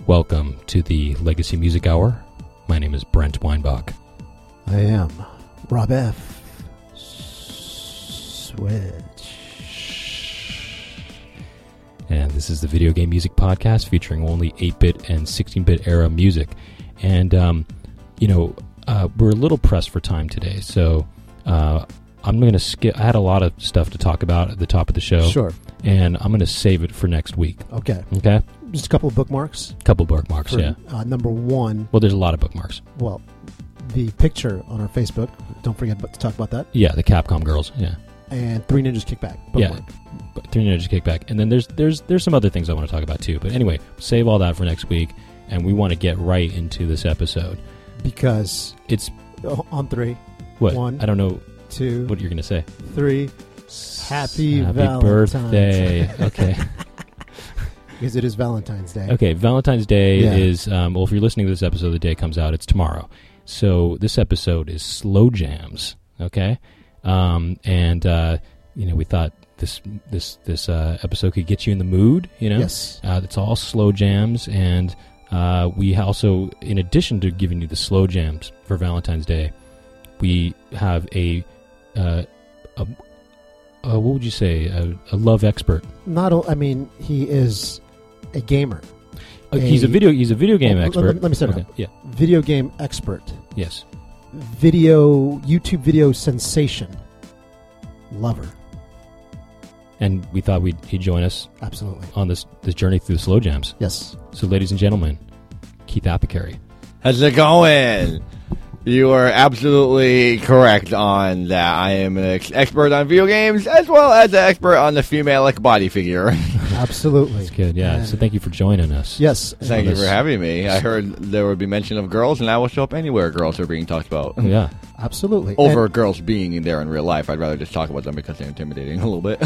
Welcome to the Legacy Music Hour. My name is Brent Weinbach. I am Rob F. Switch. And this is the Video Game Music Podcast featuring only 8-bit and 16-bit era music. And, we're a little pressed for time today, so I'm going to skip. I had a lot of stuff to talk about at the top of the show. Sure. And I'm going to save it for next week. Okay. Okay? Just a couple of bookmarks. Couple bookmarks, yeah. Number one. Well, there's a lot of bookmarks. Well, the picture on our Facebook. Don't forget to talk about that. Yeah, the Capcom girls, yeah. And Three Ninjas Kickback. Bookmark. Yeah, Three Ninjas Kickback. And then there's some other things I want to talk about too. But anyway, save all that for next week, and we want to get right into this episode. Because it's... On three. What? One. I don't know two. What you're going to say. Three. Happy Valentine's birthday. Okay. Because it is Valentine's Day. Okay, Valentine's Day is, if you're listening to this episode, the day comes out, it's tomorrow. So this episode is Slow Jams, okay? We thought this episode could get you in the mood, Yes. It's all slow jams, and we also, in addition to giving you the slow jams for Valentine's Day, we have a what would you say, a love expert? He is a gamer. He's a video game expert. Let me start. Okay. Yeah. Video game expert. Yes. YouTube video sensation. Lover. And we thought he'd join us. Absolutely. On this journey through the slow jams. Yes. So, ladies and gentlemen, Keith Apicary. How's it going? You are absolutely correct on that. I am an expert on video games as well as an expert on the female body figure. Absolutely. That's good, yeah. So thank you for joining us. Yes. Thank you for having me. I heard there would be mention of girls, and I will show up anywhere girls are being talked about. Yeah. Absolutely. Over girls being there in real life. I'd rather just talk about them because they're intimidating a little bit.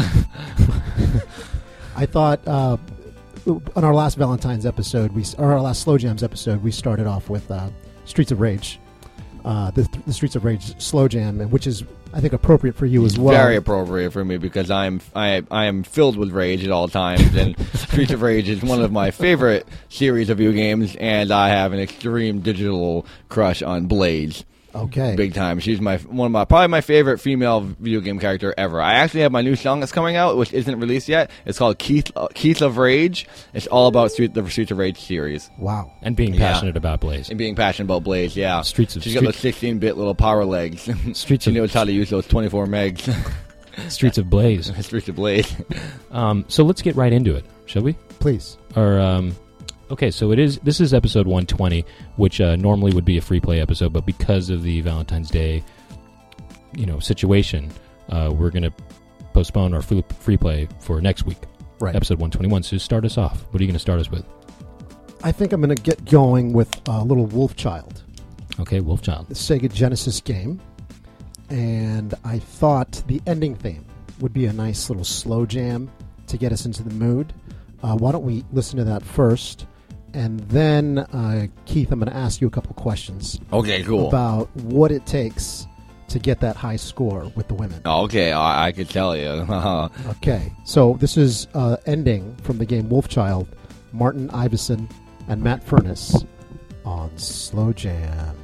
I thought on our last Valentine's episode, our last Slow Jams episode, we started off with Streets of Rage. The Streets of Rage slow jam, which is, I think, appropriate for you as well. Very appropriate for me because I am filled with rage at all times, and Streets of Rage is one of my favorite series of video games, and I have an extreme digital crush on Blaze. Okay. Big time. She's probably my favorite female video game character ever. I actually have my new song that's coming out, which isn't released yet. It's called Keith of Rage. It's all about the Streets of Rage series. Wow. And being passionate about Blaze. And being passionate about Blaze, yeah. She's got those 16-bit little power legs. She knows how to use those 24 megs. Streets of Blaze. Streets of Blaze. So let's get right into it, shall we? Please. Okay, so this is episode 120, which normally would be a free play episode, but because of the Valentine's Day, situation, we're going to postpone our free play for next week. Right. Episode 121. So start us off. What are you going to start us with? I think I'm going to get going with Little Wolfchild. Okay, Wolfchild. The Sega Genesis game. And I thought the ending theme would be a nice little slow jam to get us into the mood. Why don't we listen to that first? And then, Keith, I'm going to ask you a couple questions. Okay, cool. About what it takes to get that high score with the women. Okay, I could tell you. Okay, so this is ending from the game Wolfchild, Martin Iveson and Matt Furness on Slow Jams.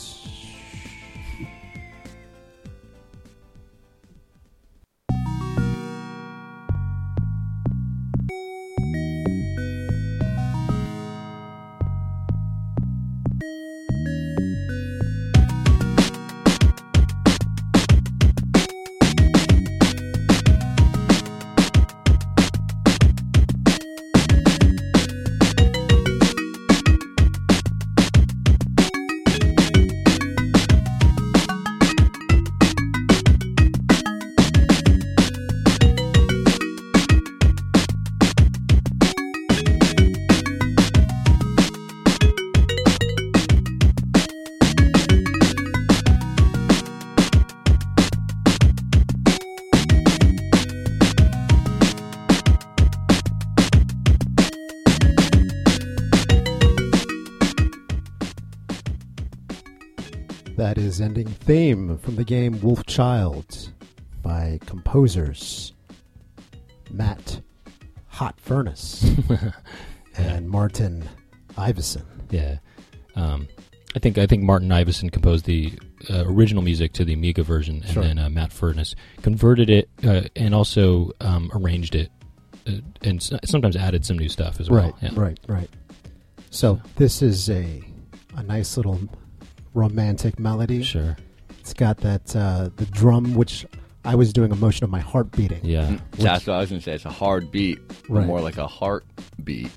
That is ending theme from the game Wolfchild by composers Matt Hot Furnace and Martin Iveson. Yeah. I think Martin Iveson composed the original music to the Amiga version, and Sure. then Matt Furness converted it and also arranged it, and sometimes added some new stuff as well. Right, right. So this is a nice little romantic melody. Sure. It's got that the drum, which I was doing a motion of my heart beating. Yeah. That's what I was going to say. It's a hard beat, Right. more like a heart beat.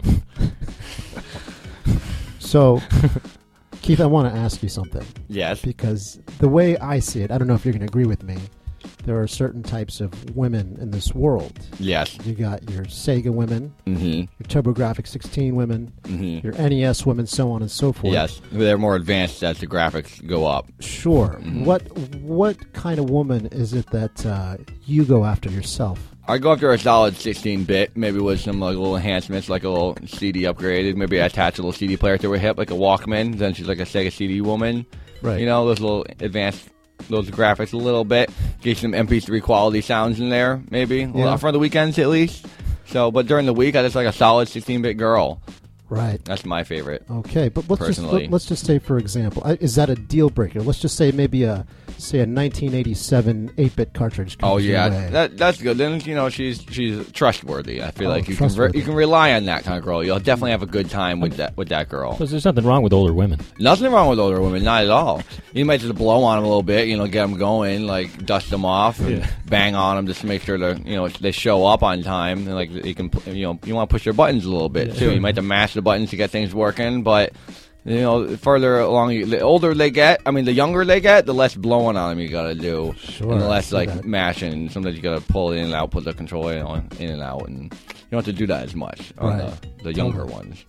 So, Keith, I want to ask you something, Yes. because the way I see it, I don't know if you're going to agree with me, there are certain types of women in this world. Yes. You got your Sega women, Mm-hmm. your TurboGrafx 16 women, Mm-hmm. your NES women, so on and so forth. Yes. They're more advanced as the graphics go up. Sure. Mhm. What kind of woman is it that you go after yourself? I go after a solid 16-bit, maybe with some like little enhancements, like a little CD upgraded. Maybe I attach a little CD player to her hip, like a Walkman. Then she's like a Sega CD woman. Right. You know, those little advanced, those graphics a little bit. Get some MP3 quality sounds in there, maybe. Yeah. For the weekends at least. So, but during the week, I just like a solid 16-bit girl. Right. That's my favorite. Okay, but Personally. let's just say, for example, is that a deal breaker? Let's just say maybe a 1987 8-bit cartridge. Oh comes your yeah, way. that's good. Then she's trustworthy. I feel like you trustworthy. you can rely on that kind of girl. You'll definitely have a good time with that girl. Because there's nothing wrong with older women. Nothing wrong with older women, not at all. You might just blow on them a little bit, get them going, like dust them off, and bang on them just to make sure they show up on time. And like you can, you want to push their buttons a little bit too. You might have to mash the buttons to get things working, but further along, the older they get, the younger they get, the less blowing on them you got to do, Sure, and the I less see like that. mashing. Sometimes you got to pull it in and out, put the controller in and out, and you don't have to do that as much on Right. the younger Totally. ones.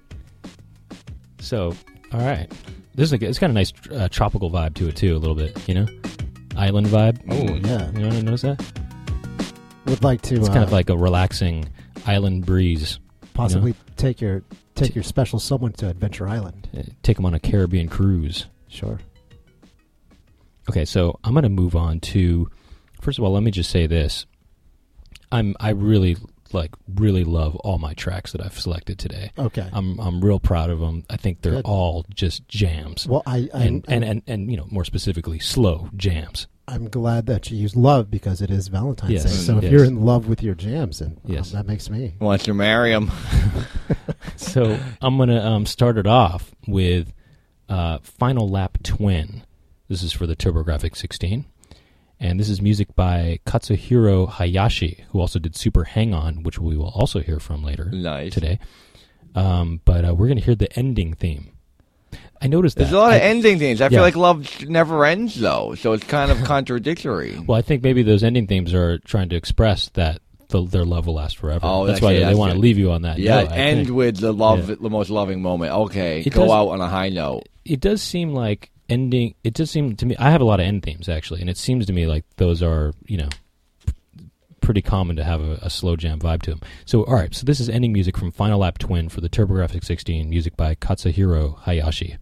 So, all right. It's got a nice tropical vibe to it, too, a little bit, Island vibe. Oh yeah, You want to notice that? would like to It's kind of like a relaxing island breeze. possibly take your special someone to Adventure Island. Take them on a Caribbean cruise. Sure. Okay, so I'm going to move on to. First of all, let me just say this: I really love all my tracks that I've selected today. Okay. I'm real proud of them. I think they're Good. all just jams. Well, and more specifically, slow jams. I'm glad that you used love because it is Valentine's Yes. Day. So if Yes. you're in love with your jams, then Yes. that makes me. Wants to marry them. So I'm going to start it off with Final Lap Twin. This is for the TurboGrafx 16. And this is music by Katsuhiro Hayashi, who also did Super Hang-On, which we will also hear from later Nice. today. But we're going to hear the ending theme. I noticed that. There's a lot of ending themes. I feel Yeah. like love never ends, though, so it's kind of contradictory. Well, I think maybe those ending themes are trying to express that their love will last forever. Oh, that's okay, why they that's want to good. leave you on that Yeah, note, I end think. with the love, Yeah. the most loving moment. Okay, It go does- out on a high note. It does seem like ending. It does seem to me. I have a lot of end themes actually, and it seems to me like those are pretty common to have a slow jam vibe to them. So all right, so this is ending music from Final Lap Twin for the TurboGrafx 16, music by Katsuhiro Hayashi.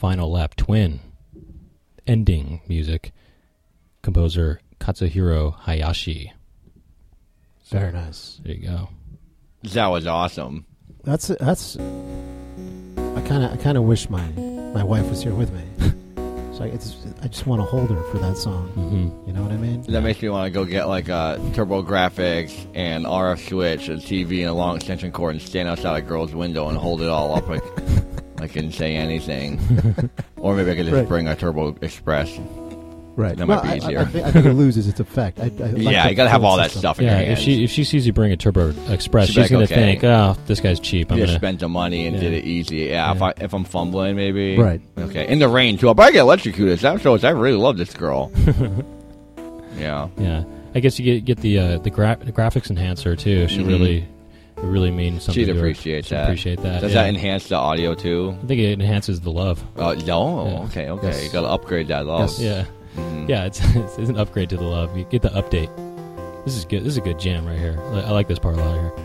Final Lap Twin. Ending music. Composer Katsuhiro Hayashi. So, Very nice. there you go. That was awesome. That's. I kind of wish my wife was here with me. So I just want to hold her for that song. Mm-hmm. You know what I mean? That makes me want to go get like a Turbo Graphics and RF switch, a TV, and a long extension cord, and stand outside a girl's window and hold it all up like I couldn't say anything. Or maybe I could just Right. bring a Turbo Express. Right. That might be easier. I think it loses its effect. I like Yeah, the you got to have full all that system. stuff in Yeah, your hands. if she sees you bring a Turbo Express, She'd she's be going like, to okay. think, oh, this guy's cheap. I'm Just going to... spent the money and Yeah. did it easy. Yeah, Yeah. if I'm fumbling, maybe. Right. Okay. In the rain too. I'll probably get electrocuted. That shows I really love this girl. Yeah. Yeah, I guess you get the graphics enhancer too. She Mhm. really means something. She'd to her. appreciate She'd that. appreciate that. Does yeah. that enhance the audio too? I think it enhances the love. No. Yeah. Okay. Yes. You got to upgrade that love. Yes. Yeah, Mhm. yeah. It's an upgrade to the love. You get the update. This is good. This is a good jam right here. I like this part a lot here.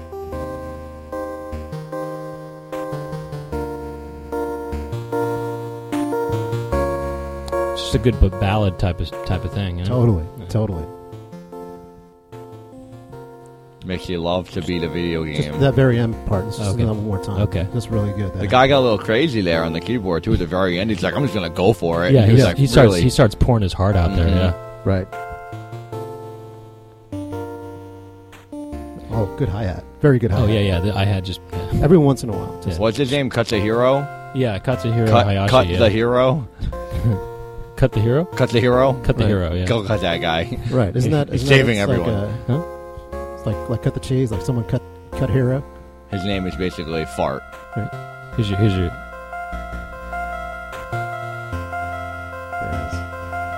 It's just a good ballad type of thing. You know? Totally. Yeah. Totally. Makes you love to beat a video Just game. that very end part. Let's just Okay. do that one more time. Okay. That's really good. The guy got a little crazy there on the keyboard too. At the very end, he's like, "I'm just gonna go for it." Yeah, And he was like, really? he starts pouring his heart out there. Mhm. Yeah. Right. Oh, good hi-hat. Very good hi-hat. Oh yeah. I had just Every once in a while. Just, What's his name? Katsuhiro. yeah. Katsuhiro Hayashi. Cut yeah. the hero. Cut the hero. Cut the hero. Cut the Right. hero. Yeah. Go cut that guy. Right. Isn't that He's isn't that- saving it's everyone. Like it's like cut the cheese, like someone cut hero. His name is basically Fart. Here's your. There it is.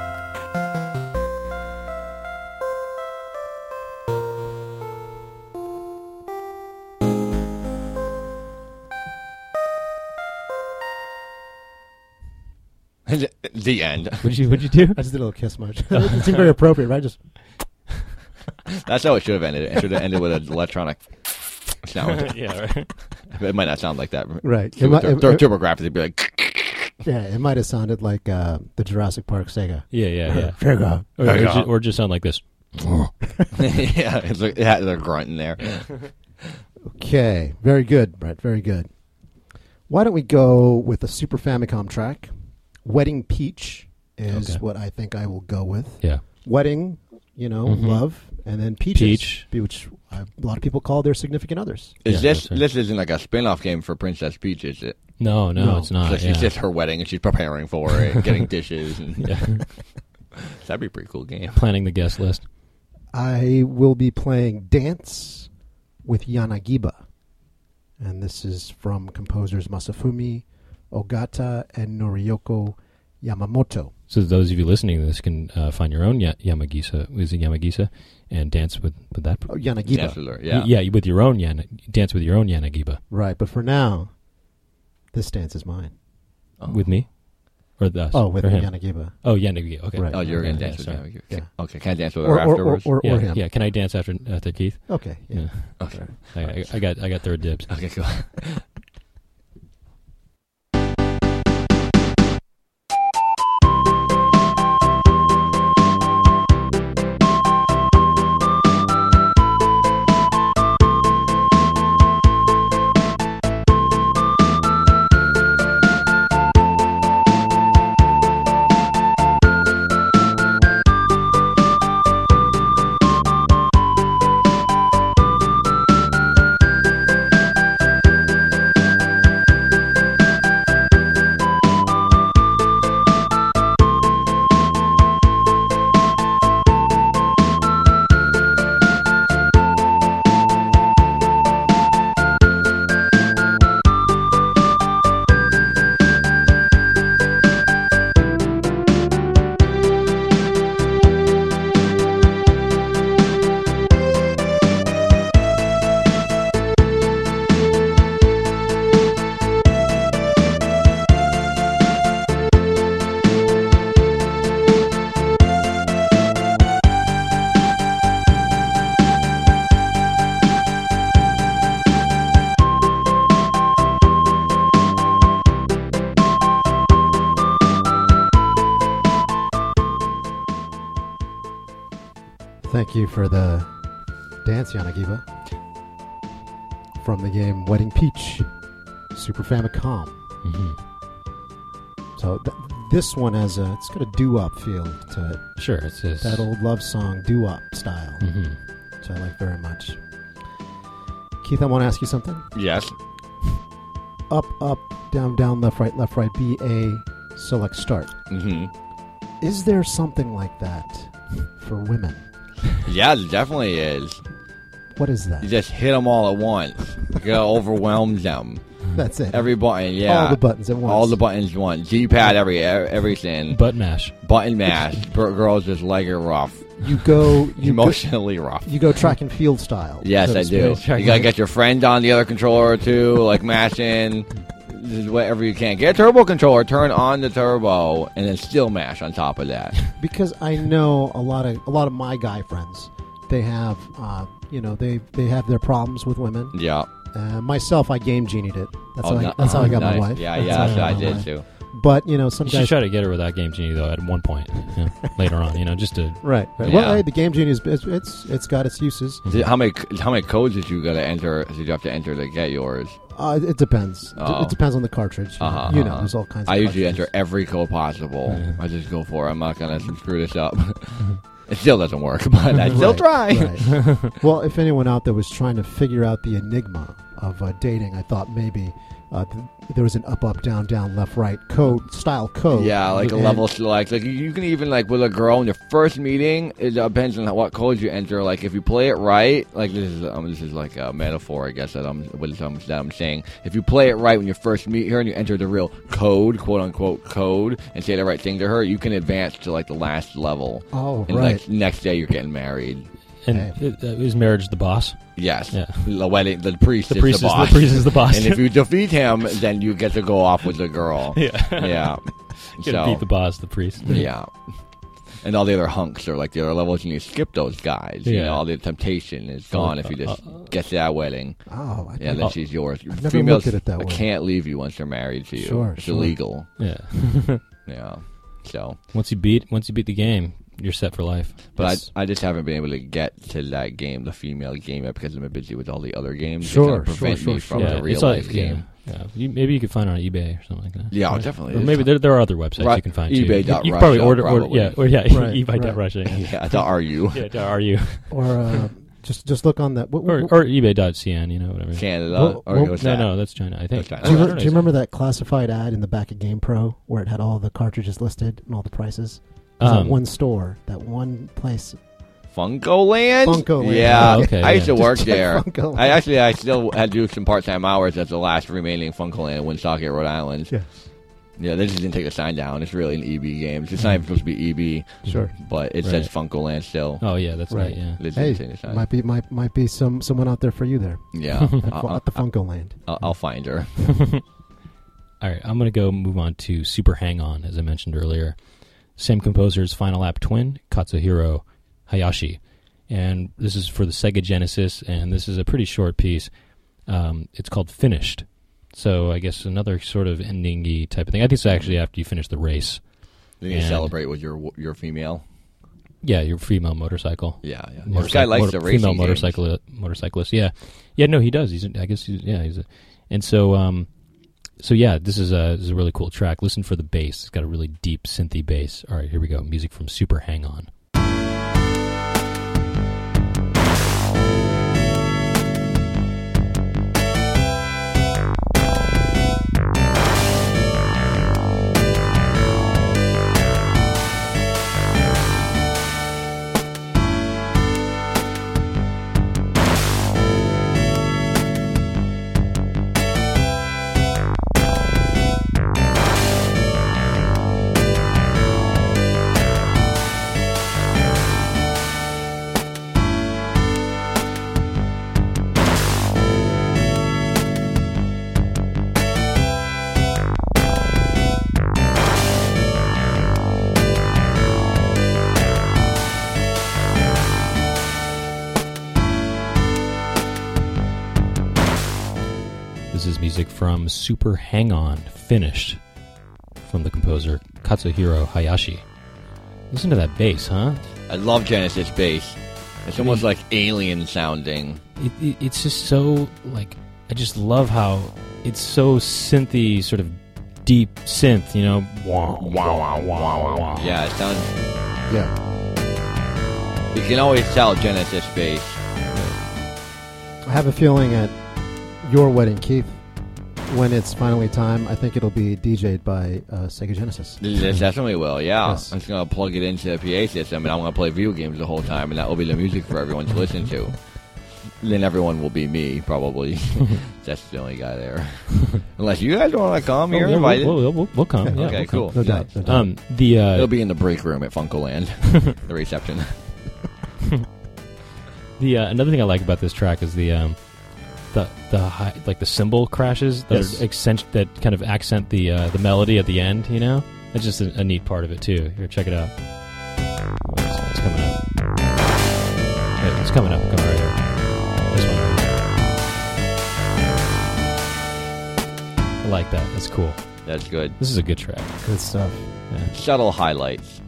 The end. What'd you do? I just did a little kiss march. It seemed very appropriate, right? Just That's how it should have ended. It should have ended with an electronic sound. yeah. Right. It might not sound like that. right. It Turbo might- it- Graphics would be like, yeah, it might have sounded like the Jurassic Park Sega. Yeah. Fair go. Or just sound like this. yeah, it had a grunt in there. Okay, very good, Brett. Very good. Why don't we go with a Super Famicom track? Wedding Peach is Okay. what I think I will go with. Yeah. Wedding, Mhm. love, and then Peaches, Peach. which a lot of people call their significant others. Is Yeah, this that's right. this isn't like a spin-off game for Princess Peach, is it? No, No. it's not. So it's yeah. just her wedding and she's preparing for it, getting dishes. And Yeah. That'd be a pretty cool game. Planning the guest list. I will be playing Dance with Yanagiba. And this is from composers Masafumi Ogata and Noriyoko Yamamoto. So those of you listening to this can find your own Yamagisa. Is it Yamagisa? And dance with that. Oh, Yanagiba. Chancellor, yeah. Yeah, with your own dance with your own Yanagiba. Right, but for now, this dance is mine. Oh. With me? Or us? Oh, with or him? Yanagiba. Oh, Yanagiba. Okay. Right. Oh, you're Okay, going to yeah, dance with sorry. him. Yeah. Okay, can I dance with her afterwards? Or yeah, him. Yeah, can I dance after Keith? Okay, yeah. Okay. I got third dibs. Okay, cool. Thank you for the dance, Yanagiba. From the game Wedding Peach, Super Famicom. Mm-hmm. So this one has it's got a doo-wop feel to it. Sure, it's this. That old love song doo-wop style, Mm-hmm. which I like very much. Keith, I want to ask you something. Yes. Up, up, down, down, left, right, B, A, select, start. Mm-hmm. Is there something like that for women? Yeah, there definitely is. What is that? You just hit them all at once. You gotta overwhelm them. That's it. Every button, yeah. All the buttons at once. All the buttons at once. D-pad, everything. Butt mash. Button mash. Girls just like it rough. You go Emotionally rough. You go track and field style. Yes, so to I do. speak. You gotta get your friend on the other controller too, like mashing. This is whatever you can. Get a turbo controller, turn on the turbo, and then still mash on top of that. Because I know a lot of my guy friends. They have, they have their problems with women. Yeah. Myself, I game genied it. That's how I got my nice. wife. Yeah, That's how I got my did wife. too. But some You should guys try to get her with that Game Genie, though, at one point. Later on, just to... right. Yeah. Well, hey, the game genie it's got its uses. How many codes did you gotta enter? Did you have to enter to get yours? It depends. Oh. It depends on the cartridge. There's all kinds of I usually cartridges. enter every code possible. I just go for it. I'm not gonna screw this up. It still doesn't work, but I still try. Right. Well, if anyone out there was trying to figure out the enigma of dating, I thought maybe there was an up, up, down, down, left, right code. Yeah, like a And- level select. Like you can even with a girl in your first meeting. It depends on what codes you enter. Like if you play it right, like this is like a metaphor, I guess that I'm saying. If you play it right when you first meet her and you enter the real code, quote unquote code, and say the right thing to her, you can advance to like the last level. Oh, And right. like next day you're getting married. And is marriage the boss? Yes. Yeah. The wedding. The priest. The priest is the boss. the priest is the boss. And if you defeat him, then you get to go off with the girl. Yeah. Yeah. Gonna beat the boss, the priest. Yeah. And all the other hunks are like the other levels, and you skip those guys. You Yeah. know, all the temptation is gone if you just get to that wedding. Oh, Yeah, then she's yours. I've never Females looked at it that way. can't leave you once they're married to you. Sure, It's sure. illegal. Yeah. Yeah. So, Once you beat the game, you're set for life. but Yes. I just haven't been able to get to that game, the female game, yet because I've been busy with all the other games. Sure, that kind of prevent sure, me from yeah, the real it's like- life game. Yeah. Maybe you could find it on eBay or something like that. Yeah, Right? definitely. Or maybe there are other websites you can find too. eBay.Russia, You can probably order probably. eBay.Russia. Yeah. Yeah, the RU. Yeah, .ru. Or just look on that. or eBay.cn, whatever. Canada. Well, or well, what's No, that? no, that's China, I think. That's China. Do you, Oh, do you remember that classified ad in the back of GamePro where it had all the cartridges listed and all the prices? It was that one store, that one place. Funko-Land? Funko-Land. Yeah. Oh, okay, I used to yeah. work Just check there. Funko-Land. I still had to do some part-time hours at the last remaining Funko-Land in Woonsocket, Rhode Island. Yes. Yeah, they just didn't take the sign down. It's really an EB game. It's not even supposed to be EB, Sure. but it says Funko-Land still. Oh, yeah, that's right, Right. yeah. They Hey, didn't take the sign. might be someone out there for you there Yeah. at the Funko Land. I'll find her. All right, I'm going to go move on to Super Hang-On, as I mentioned earlier. Same composer's Final Lap twin, Katsuhiro Hayashi. And this is for the Sega Genesis, and this is a pretty short piece. It's called Finished. So I guess another sort of ending-y type of thing. I think it's actually after you finish the race. Then you And- celebrate with your female. Yeah, your female motorcycle. Yeah, yeah. This guy likes the racing female games. motorcyclist. Yeah, yeah. No, he does. And so this is a really cool track. Listen for the bass. It's got a really deep synthy bass. All right, here we go. Music from Super Hang-On. This is music from Super Hang-On, Finished, from the composer Katsuhiro Hayashi. Listen to that bass, huh? I love Genesis bass. It's almost like alien sounding. It's just so, like, I just love how it's so synthy, sort of deep synth, you know? Wah, wah, wah, wah, wah. Yeah, it sounds... Yeah. You can always tell Genesis bass. I have a feeling at your wedding, Keith, when it's finally time, I think it'll be DJ'd by Sega Genesis. It definitely will, yeah. Yes. I'm just going to plug it into the PA system, and I'm going to play video games the whole time, and that will be the music for everyone to listen to. Then everyone will be me, probably. That's the only guy there. Unless you guys want to come, you're invited. We'll come. Yeah, Okay, we'll cool. No doubt. No doubt. It'll be in the break room at Funkoland, the reception. Another thing I like about this track is the high, like the cymbal crashes that that kind of accent the melody at the end. You know, that's just a neat part of it too. Here, check it out. It's coming up. It's coming up. Coming right here. This one. I like that. That's cool. That's good. This is a good track. Good stuff. Yeah. Subtle highlights.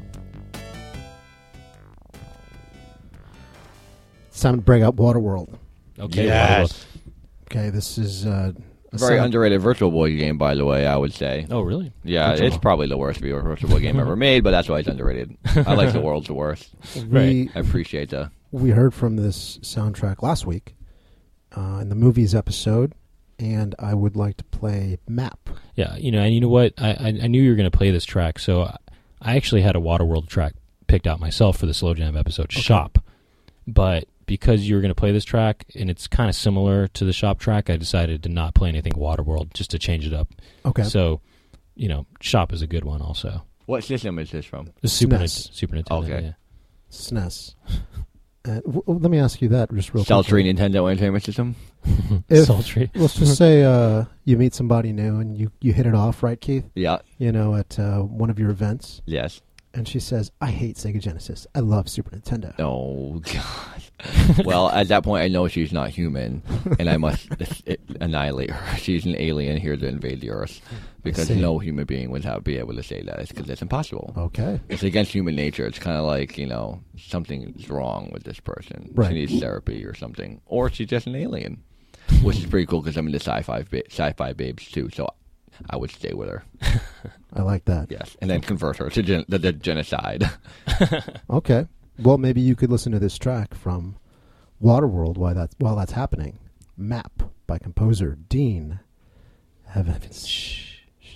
It's time to bring up Waterworld. Okay. Yes. Okay, this is a Very underrated Virtual Boy game, by the way, I would say. Oh, really? Yeah, Virtual. it's probably the worst Virtual Boy game ever made, but that's why it's underrated. I like the world's worst. Right. I appreciate that. We heard from this soundtrack last week in the movies episode, and I would like to play Map. Yeah, you know, and you know what? I knew you were going to play this track, so I actually had a Waterworld track picked out myself for the Slow Jam episode, Shop. But because you were going to play this track, and it's kind of similar to the Shop track, I decided to not play anything Waterworld, just to change it up. Okay. So, you know, Shop is a good one also. What system is this from? The Super SNES. Super Nintendo, Okay. yeah. SNES. Let me ask you that just real quick. Sultry Nintendo Entertainment System? If- Sultry. Let's just say you meet somebody new and you hit it off, right, Keith? Yeah. You know, at one of your events, Yes. and she says, I hate Sega Genesis. I love Super Nintendo. Oh, God. Well, at that point, I know she's not human, and I must annihilate her. She's an alien here to invade the Earth, because see. no human being would be able to say that. It's because it's impossible. Okay. It's against human nature. It's kind of like, you know, something's wrong with this person. Right. She needs therapy or something. Or she's just an alien, which is pretty cool because I'm into sci-fi babes, too, so I would stay with her. I like that. Yes, and then convert her to the genocide. Okay. Well, maybe you could listen to this track from Waterworld while that's happening. Map by composer Dean Evans. Shh.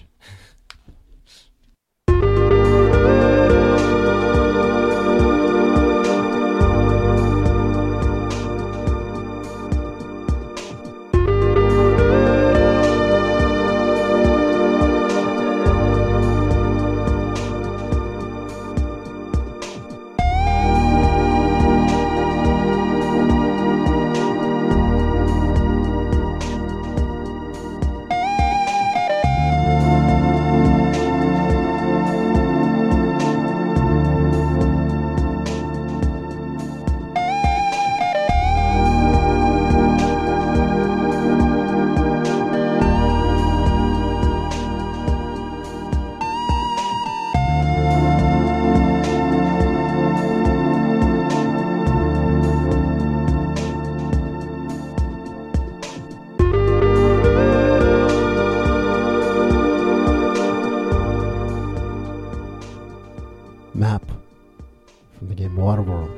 Map from the game Waterworld.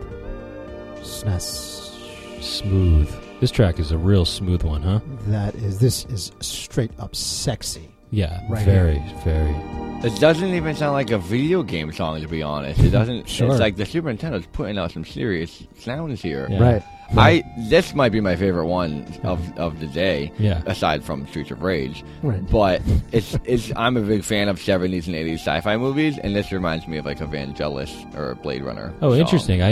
SNES. Smooth. This track is a real smooth one, huh? This is straight up sexy. Yeah, Right very, very. It doesn't even sound like a video game song, to be honest. It doesn't. Sure. It's like the Super Nintendo's putting out some serious sounds here. Yeah. Right. This might be my favorite one of the day. Yeah. Aside from Streets of Rage. Right. But I'm a big fan of 70s and 80s sci-fi movies, and this reminds me of like a Vangelis or a Blade Runner. Oh, song. interesting.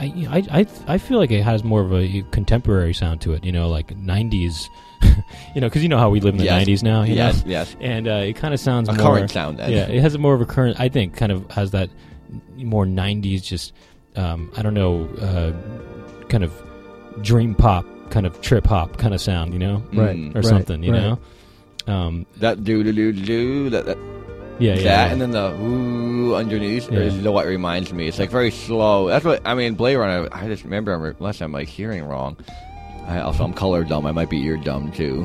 I feel like it has more of a contemporary sound to it. You know, like 90s. You know, because you know how we live in the Yes. 90s now. You Yes, know? yes. And it kind of sounds A more current sound, then. Yeah, it has a more of a current. I think kind of has that more 90s. Just I don't know, kind of dream pop, kind of trip hop kind of sound. You know, Right. Mm. or Right, something. You right. know. That do that. Yeah, that, yeah. and then the ooh underneath Yeah. is what reminds me. It's like very slow. That's what I mean. Blade Runner. I just remember, unless I'm like hearing wrong. I'm color dumb. I might be ear dumb too.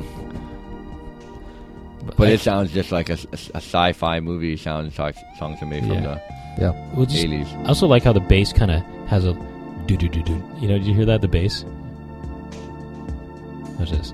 But it sounds just like a sci-fi movie song to me from the Well, just, 80s. I also like how the bass kind of has a do-do-do-do. You know, did you hear that, the bass? Watch this.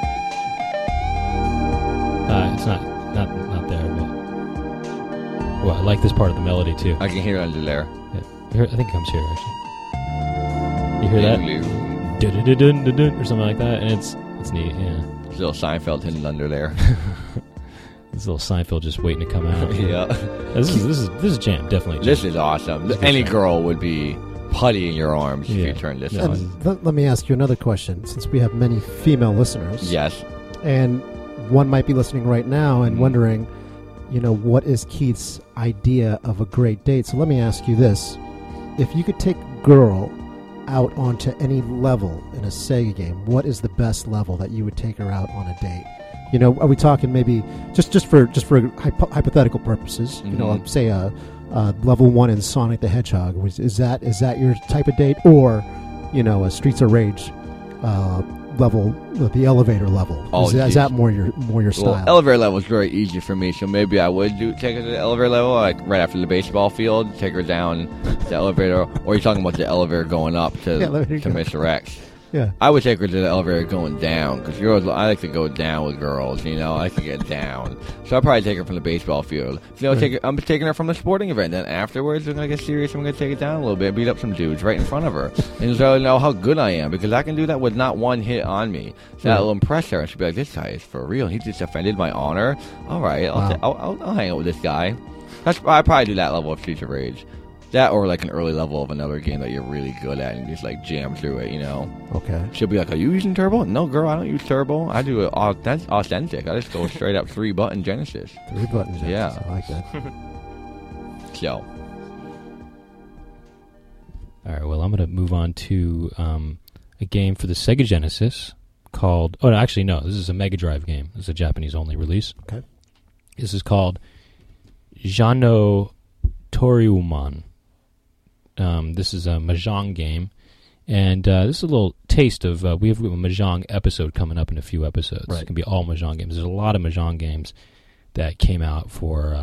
It's not there, but... Well, I like this part of the melody, too. I can hear it under there. Yeah. I think it comes here, actually. You hear that? Dun-dun-dun-dun-dun, or something like that, and it's neat, yeah. There's a little Seinfeld hidden under there. This little Seinfeld just waiting to come out. Yeah. This is jam, definitely. This is awesome. Any girl would be putty in your arms if you turn this on. And let me ask you another question, since we have many female listeners. Yes. And one might be listening right now and wondering, what is Keith's idea of a great date? So let me ask you this. If you could take a girl out onto any level in a Sega game, what is the best level that you would take her out on a date? Are we talking maybe just for hypothetical purposes? Mm-hmm. Say a level 1 in Sonic the Hedgehog. Is that your type of date, or a Streets of Rage level, the elevator level? Is that more your style? Well, elevator level is very easy for me, so maybe I would take her to the elevator level, like right after the baseball field, take her down the elevator. Or you're talking about the elevator going up to Mr. X? Yeah. I would take her to the elevator going down, because I like to go down with girls, I like to get down. So I'll probably take her from the baseball field. I'm taking her from the sporting event. Then afterwards, we're going to get serious and we're going to take it down a little bit, beat up some dudes right in front of her. And so know how good I am, because I can do that with not one hit on me. So that'll impress her, and she'll be like, this guy is for real. He just offended my honor. All right, I'll hang out with this guy. I'd probably do that level of Streets of Rage. That, or like an early level of another game that you're really good at and just like jam through it, Okay. She'll be like, are you using turbo? No, girl, I don't use turbo. I do it authentic. I just go straight up 3-button Genesis. 3-button Genesis. Yeah. I like that. So. All right, well, I'm going to move on to a game for the Sega Genesis called... Oh, no, actually, no. This is a Mega Drive game. This is a Japanese-only release. Okay. This is called Jano Toriumon. This is a Mahjong game, and this is a little taste of... we have a Mahjong episode coming up in a few episodes. Right. It's going to be all Mahjong games. There's a lot of Mahjong games that came out for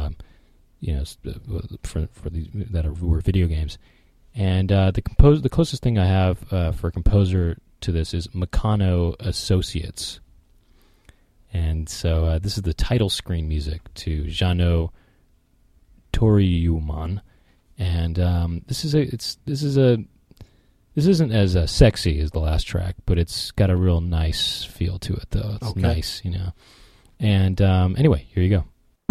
were video games. And the closest thing I have for a composer to this is Meccano Associates. And so this is the title screen music to Jano Toriumon. And this isn't as sexy as the last track, but it's got a real nice feel to it, though. It's nice, And anyway, here you go.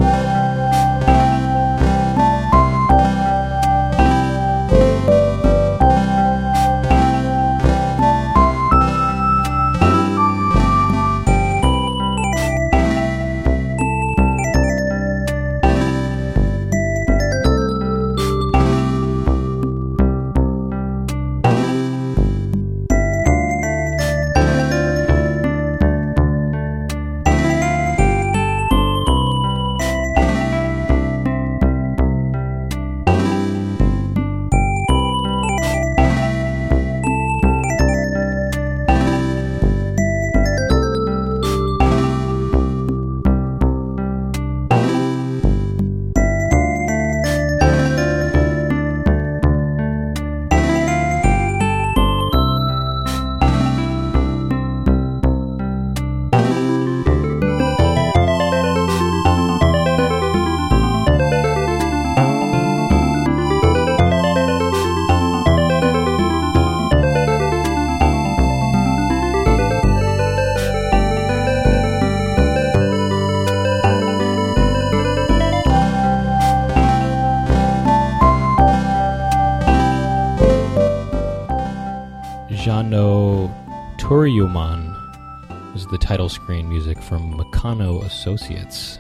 Jano Toriumon was the title screen music from Meccano Associates.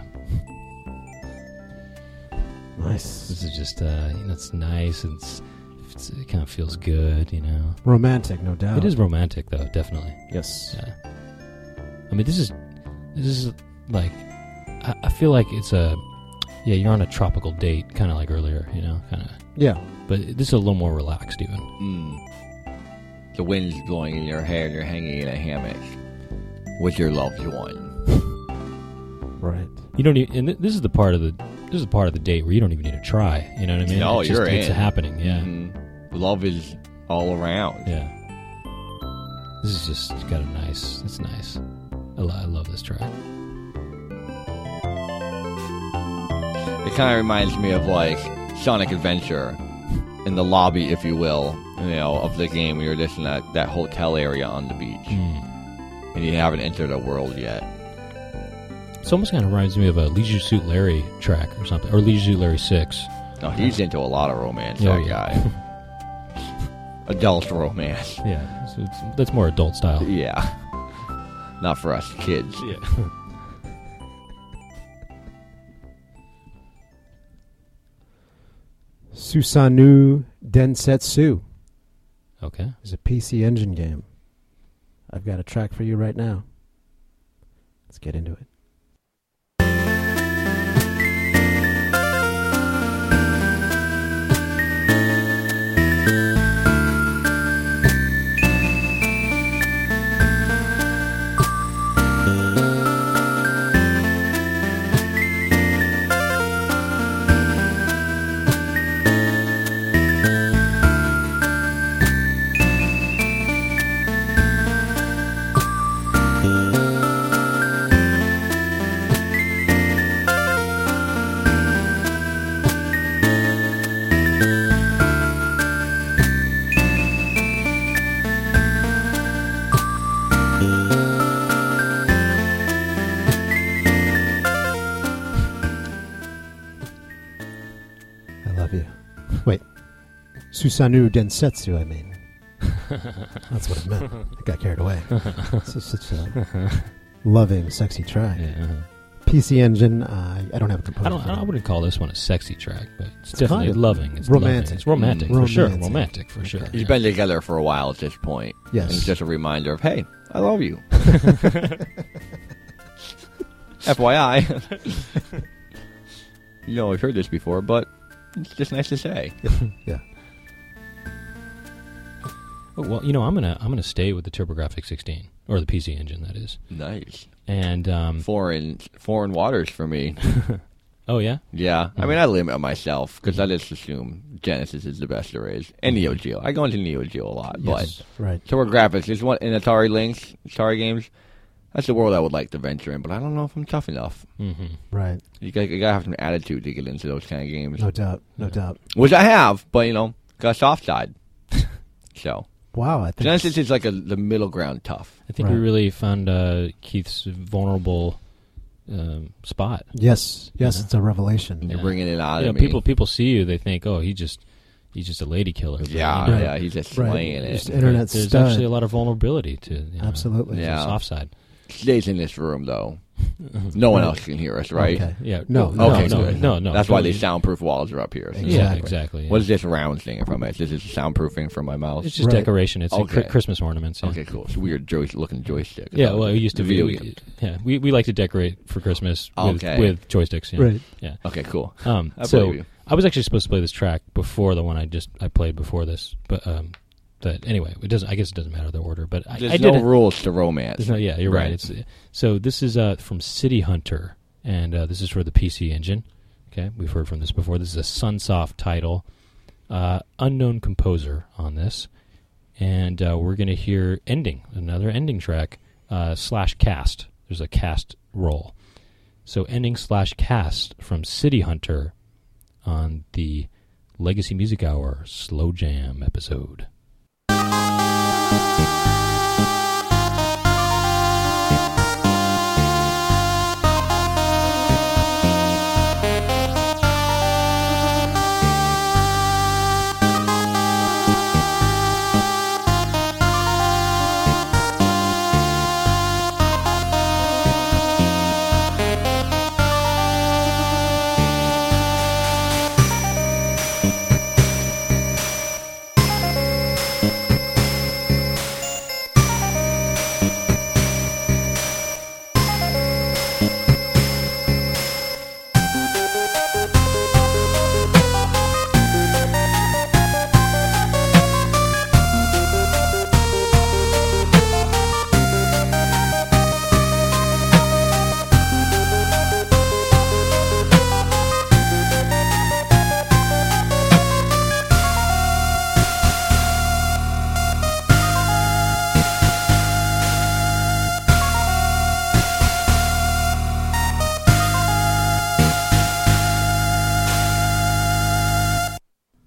Nice. This is just, it's nice. It kind of feels good, Romantic, no doubt. It is romantic, though, definitely. Yes. Yeah. I mean, this is like, I feel like it's a Yeah, you're on a tropical date, kind of like earlier, kind of. Yeah. But this is a little more relaxed, even. The wind's blowing in your hair and you're hanging in a hammock with your loved one. Right. You don't even, and this is the part of the date where you don't even need to try. You know what I mean? No, it's just, you're it's in. happening. Yeah. Mm-hmm. Love is all around. Yeah. This is just got a nice. It's nice. I love this track. It kind of reminds me of like Sonic Adventure in the lobby, if you will, of the game where you're just in that hotel area on the beach. And you haven't entered a world yet. It almost kind of reminds me of a Leisure Suit Larry track or something, or Leisure Suit Larry 6. No, he's into a lot of romance, Oh, that yeah. guy. Adult romance. Yeah, so that's more adult style. Yeah. Not for us kids. Yeah. Susanoo Densetsu Okay. is a PC Engine game. I've got a track for you right now. Let's get into it. I love you. Wait. Susanoo Densetsu, I mean. That's what I meant. I got carried away. This is such a loving, sexy track. Yeah. PC Engine, I don't have a composer. I wouldn't call this one a sexy track, but it's kind definitely of loving. It's romantic. Loving. It's romantic for sure. Romantic. Romantic for sure. You've been together for a while at this point. Yes. And it's just a reminder of, hey, I love you. FYI. I've heard this before, but it's just nice to say. Yeah. Oh, well, I'm gonna stay with the TurboGrafx 16 or the PC Engine, that is. Nice. And Foreign waters for me. oh yeah, Yeah. I mean, I limit myself because I just assume Genesis is the best there is. And Neo Geo. I go into Neo Geo a lot. Yes, right. But TurboGrafx is one in Atari Lynx, Atari games. That's the world I would like to venture in, but I don't know if I'm tough enough. mm-hmm. Right. You gotta have some attitude to get into those kind of games. No doubt. No doubt. Which I have, but, got a soft side. So. Wow, I think Genesis is like the middle ground tough. I think we Right. really found Keith's vulnerable spot. Yes, Yeah. it's a revelation. You're Yeah. bringing it out of me. People see you, they think, oh, he's just a lady killer. But, Yeah, Right. yeah, he's just Right. slaying it. Just internet there's stud. actually a lot of vulnerability to Absolutely. the Yeah. soft side. Stays in this room, though. No one Right. else can hear us, right? Okay. Yeah. No, Okay, no, good. no. That's why totally. these soundproof walls are up here. So. Exactly. Yeah, exactly. Yeah. What is this round thing from it? Is this soundproofing for my mouse? It's just Right. decoration. It's Okay. Christmas ornaments. Yeah. Okay, cool. It's a weird looking joystick. Yeah, well, it used to The be. video game. We like to decorate for Christmas Okay. with joysticks. Yeah. Right. Yeah. Okay, cool. So believe you. I was actually supposed to play this track before the one I played before this, but anyway, it doesn't. I guess it doesn't matter the order. But There's I no did it. rules to romance. There's no, yeah, you're right. Right. So this is from City Hunter, and this is for the PC Engine. Okay, we've heard from this before. This is a Sunsoft title, unknown composer on this, and we're going to hear another ending track /cast. There's a cast roll, so ending /cast from City Hunter on the Legacy Music Hour Slow Jam episode.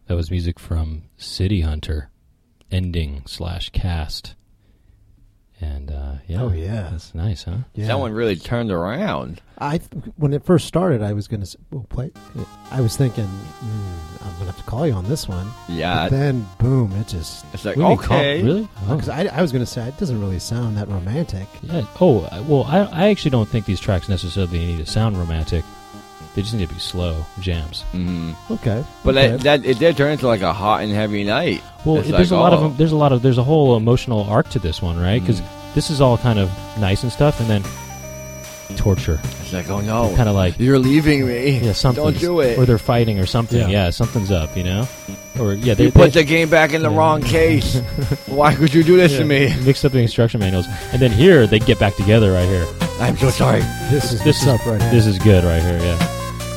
That was music from City Hunter, ending/cast. And yeah. Oh, yeah. That's nice, huh? Yeah. That one really turned around. When it first started, I was going to play. I was thinking, I'm going to have to call you on this one. Yeah. But then, boom! It just. It's like, Really? okay. Really? Oh. Because I was going to say it doesn't really sound that romantic. Yeah. Oh, well, I actually don't think these tracks necessarily need to sound romantic. They just need to be slow jams. Mm-hmm. Okay. But okay. that it did turn into like a hot and heavy night. Well, It's there's like, there's a whole emotional arc to this one, right? Because this is all kind of nice and stuff, and then torture. It's like, oh no, Kind of like, you're leaving me. yeah, something. Don't do it. Or they're fighting or something. Yeah. Yeah, something's up, you know? Or, yeah, You put the game back in the wrong case. Why could you do this to me? Mixed up the instruction manuals. And then here, they get back together right here. I'm so sorry. this is this what's up right here. This is good right here, yeah.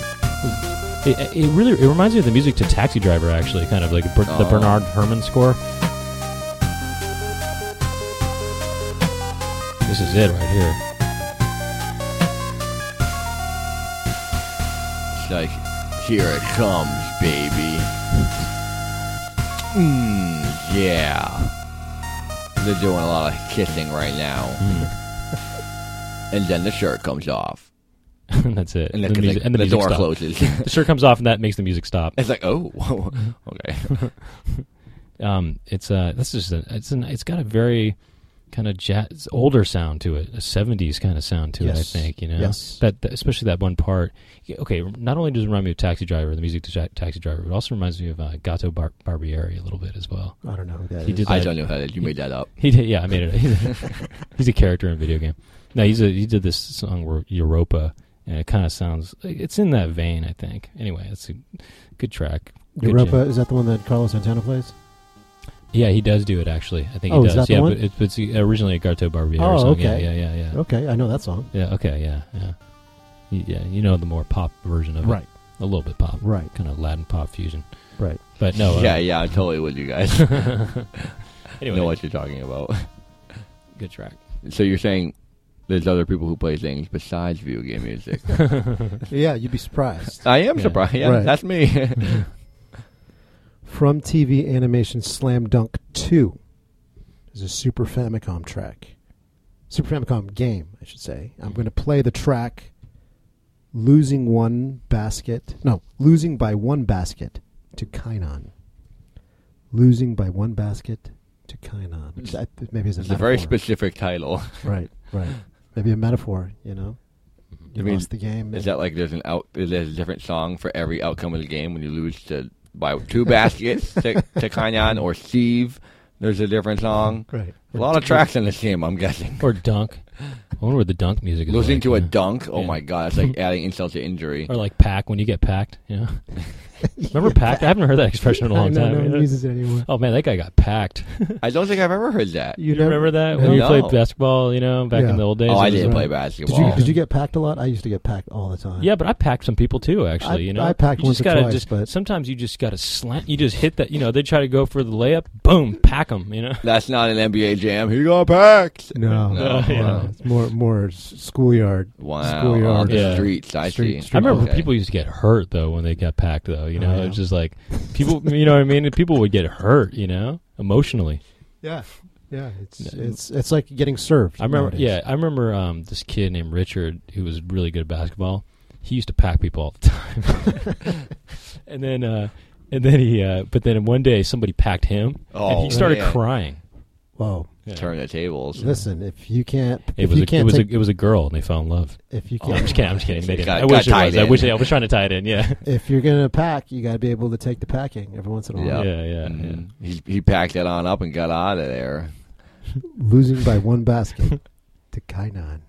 It reminds me of the music to Taxi Driver, actually, kind of like the Bernard Herrmann score. This is it right here. It's like, here it comes, baby. Yeah. They're doing a lot of kissing right now. And then the shirt comes off. And that's it. And, the the, music, and the the music door stops. closes. The shirt comes off, and that makes the music stop. It's like, oh, okay. It's got a very kind of jazz, older sound to it, a 70s kind of sound to it, I think, you know? Yes. That especially that one part. Okay, not only does it remind me of Taxi Driver, the music to Taxi Driver, but it also reminds me of Gato Barbieri a little bit as well. I don't know who that He is. did I that- don't know how that. You made that up. He did, yeah, I made it. He's a character in a video game. No, he did this song where Europa, and it kind of sounds, it's in that vein, I think. Anyway, it's a good track. Good Europa, jam. is that the one that Carlos Santana plays? Yeah, he does do it, actually. I think he Oh, does. is that the yeah, one? but it's originally a Gato Barbieri Oh, song. okay. Yeah. Okay, I know that song. Yeah, okay, yeah. Yeah, you know the more pop version of it. Right. A little bit pop. Right. Kind of Latin pop fusion. Right. But no. Yeah, I'm totally with you guys. Anyway, know what you're talking about. good track. So you're saying there's other people who play things besides video game music? Yeah, you'd be surprised. I am Yeah. surprised. Yeah, Right. that's me. From TV animation Slam Dunk 2 is a Super Famicom track. Super Famicom game, I should say. I'm going to play the track Losing by One Basket to Kainan. Losing by One Basket to Kainan. Which maybe is a It's metaphor. a very specific title. Right. Maybe a metaphor, you know? You I mean, lost the game. Is that like there's a different song for every outcome of the game when you lose by 2 baskets to Kanyan or Steve? There's a different song. Right. A lot of tracks in this game, I'm guessing. Or Dunk. I wonder what the Dunk music is Losing like, to a you know? dunk. Oh Yeah. my god, it's like adding insult to injury. Or like Pack, when you get packed, you know? Remember Packed? I haven't heard that expression in a long I know, time. no you one know? uses it anymore. Oh man, that guy got packed. I don't think I've ever heard that. You remember that when you No. played basketball? You know, back Yeah. in the old days. Oh, I It was didn't like- play Did basketball. you get packed a lot? I used to get packed all the time. Yeah, but I packed some people too. Actually, I- you know, I packed you once just or gotta twice, just, but- sometimes you just got to slant. You just hit that. You know, they try to go for the layup. Boom, pack them. You know. That's not an NBA jam. He got packed. No. No. Yeah. It's more schoolyard. Wow. Schoolyard. On the Yeah. streets, I Street- see. street I remember Okay. people used to get hurt though when they got packed though. You know, Oh, yeah. it's just like people. You know what I mean? People would get hurt. You know, emotionally. Yeah. Yeah. It's like getting served. I remember. nowadays. Yeah, I remember this kid named Richard who was really good at basketball. He used to pack people all the time, and then he. But then one day somebody packed him, and Oh, he started man. crying. Whoa. Yeah. Turn the tables. Listen, if you can't, It if was you a, can't it was take, a, it was a girl, and they fell in love. if you Oh, I'm can't, just kidding. I'm just kidding. They didn't. Got- I wish it got was. tied I wish. in. I was trying to tie it in. Yeah. if you're gonna pack, you got to be able to take the packing every once in a while. Yep. Yeah. Mhm. He packed it on up and got out of there. Losing by one basket to Kainan.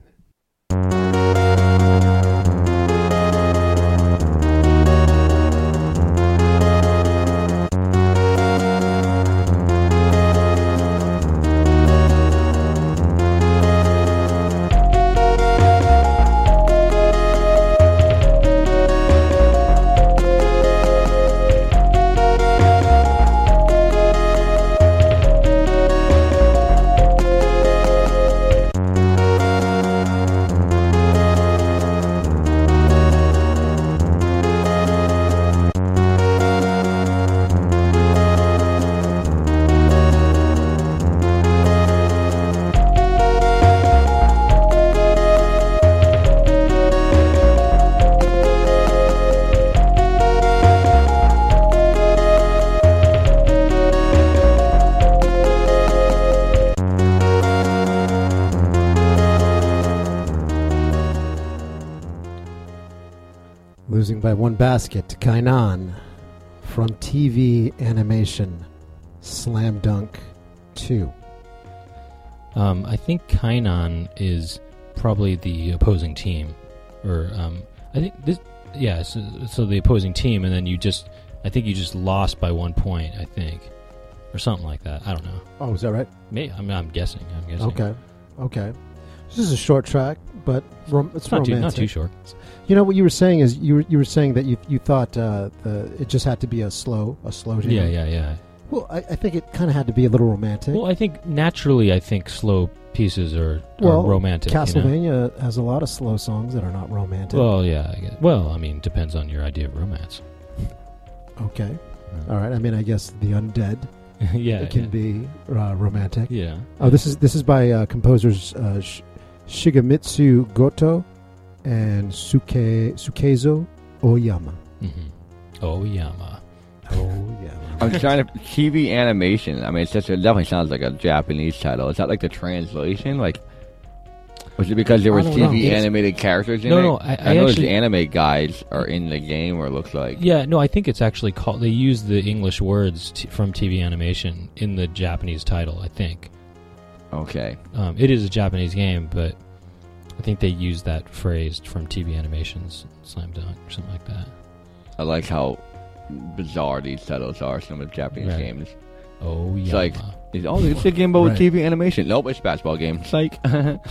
by one basket. Kainan from TV animation Slam Dunk 2. I think Kainan is probably the opposing team, or I think this. Yeah, so the opposing team, and then I think you just lost by 1 point. I think, or something like that. I don't know. Oh, is that right? Maybe I'm guessing. Okay. This is a short track, but it's romantic. Not too short. You know what you were saying is you were saying that you thought it just had to be a slow jam. Yeah. Well, I think it kind of had to be a little romantic. Well, I think naturally, slow pieces are romantic. Castlevania has a lot of slow songs that are not romantic. Well, yeah. I guess. Well, I mean, depends on your idea of romance. Okay. All right. I mean, I guess the undead it can be romantic. Yeah. Oh, this is by composers Shigemitsu Goto and Sukezo Oyama. Mm-hmm. Oyama. I'm trying to TV animation. I mean, it definitely sounds like a Japanese title. Is that like the translation? Like, was it because there was TV animated characters in it? No. I know the anime guys are in the game, or it looks like. Yeah, no, I think it's actually called. They use the English words from TV animation in the Japanese title. I think. Okay. It is a Japanese game, but I think they use that phrase from TV animations, Slam Dunk or something like that. I like how bizarre these titles are, some of the Japanese games. Oh, yeah. It's like, it's a game about TV animation. Nope, it's a basketball game. Psych. I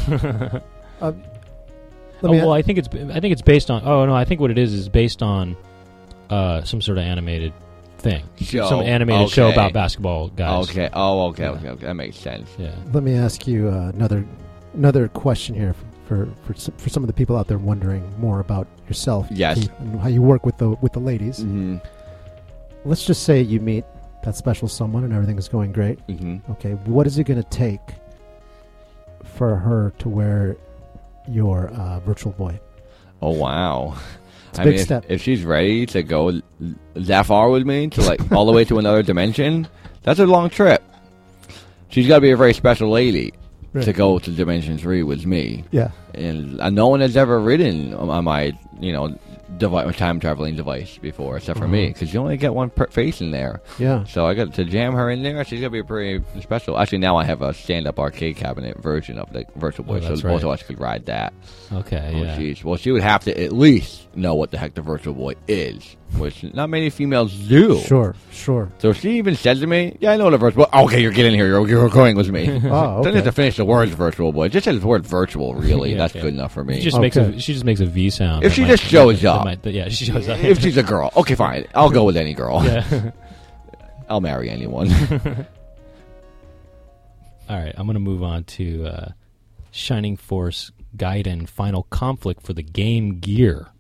think it's based on. Oh no, I think what it is based on some sort of animated thing, some animated show about basketball guys. Okay. Okay. That makes sense. Yeah. Let me ask you another question here for some of the people out there wondering more about yourself. Yes. Keith, and how you work with the ladies. Mm-hmm. Let's just say you meet that special someone and everything is going great. Mm-hmm. Okay, what is it going to take for her to wear your Virtual Boy? Oh, wow. It's a big step. If she's ready to go that far with me, to like all the way to another dimension, that's a long trip. She's got to be a very special lady to go to Dimension 3 with me. Yeah. And no one has ever ridden on my, time traveling device before, except for me, because you only get one face in there. Yeah. So I got to jam her in there. She's gonna be pretty special. Actually, now I have a stand-up arcade cabinet version of the Virtual Boy, so both of us could ride that. Okay. Oh, yeah. geez. Well, she would have to at least know what the heck the Virtual Boy is, which not many females do. Sure. So she even said to me, "Yeah, I know the Virtual Boy." Okay, you're getting here. You're going with me. Oh, okay. Doesn't have to finish the words Virtual Boy. Just says the word virtual. Really, that's good enough for me. She just makes a V sound. If she just shows up. She shows up. If she's a girl, okay, fine. I'll go with any girl. Yeah. I'll marry anyone. All right, I'm going to move on to Shining Force Gaiden Final Conflict for the Game Gear.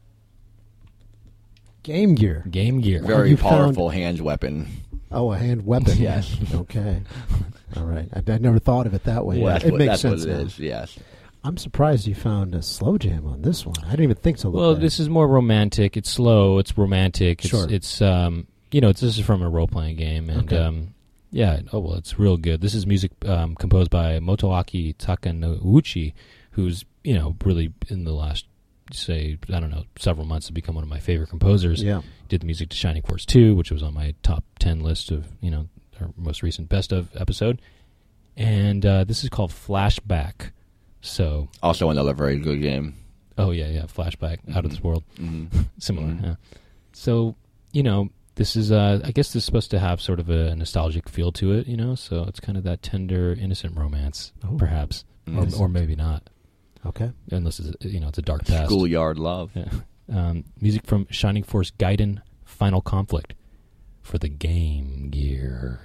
Game Gear. Very powerful hand weapon. Oh, a hand weapon. Yes. Okay. All right. I never thought of it that way. Well, it makes sense. What it is. Yes. I'm surprised you found a slow jam on this one. I didn't even think to look. Well, this is more romantic. It's slow. It's romantic. Sure. It's this is from a role playing game, and it's real good. This is music composed by Motoaki Takanouchi, who's really in the last several months has become one of my favorite composers. Yeah. Did the music to Shining Force 2, which was on my top 10 list of our most recent best of episode, and this is called Flashback. So also another very good game. Oh yeah, Flashback, Out of This World, similar. Mm-hmm. Yeah. So this is I guess this is supposed to have sort of a nostalgic feel to it. So it's kind of that tender, innocent romance, perhaps, or maybe not. Okay, unless it's it's a dark past. Schoolyard love. Yeah. Music from Shining Force Gaiden Final Conflict for the Game Gear.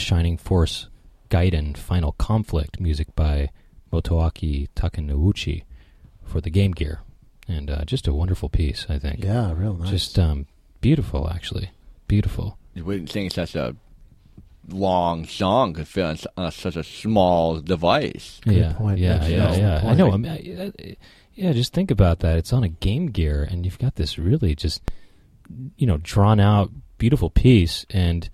Shining Force Gaiden Final Conflict, music by Motoaki Takenouchi for the Game Gear. And just a wonderful piece, I think. Yeah, real nice. Just beautiful, actually. Beautiful. You wouldn't think such a long song could fit on such a small device. Good point. Yeah. Good I know. point. Just think about that. It's on a Game Gear, and you've got this really just, drawn out, beautiful piece, and,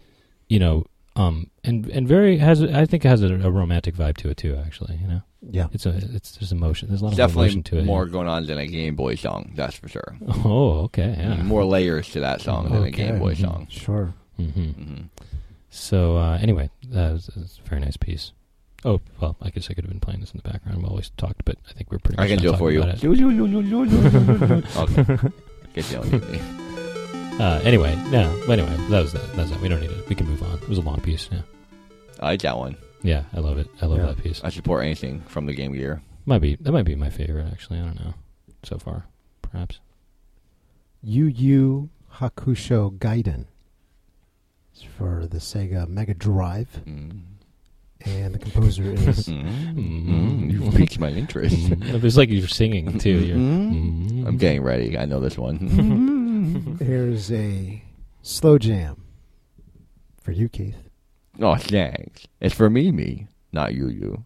and very I think it has a romantic vibe to it too. Actually, Yeah. there's emotion. There's a lot of Definitely emotion to it. more going on than a Game Boy song, that's for sure. Oh, okay. Yeah. More layers to that song than a Game Boy song. Sure. Mm-hmm. So anyway, that was a very nice piece. Oh, well, I guess I could have been playing this in the background while we talked, but I think we're pretty much I can done do it for talking you. about it. Okay. Guess you don't need me. Anyway, that was that. We don't need it. We can move on. It was a long piece. Yeah, I like that one. yeah, I love it. I love Yeah. that piece. I support anything from the Game Gear. That might be my favorite. Actually, I don't know. So far, perhaps. Yu Yu Hakusho Gaiden. It's for the Sega Mega Drive, and the composer is You've piqued my interest. It's like you're singing too. You're, I'm getting ready. I know this one. Here's a slow jam for you, Keith. Oh, thanks. It's for me, not you.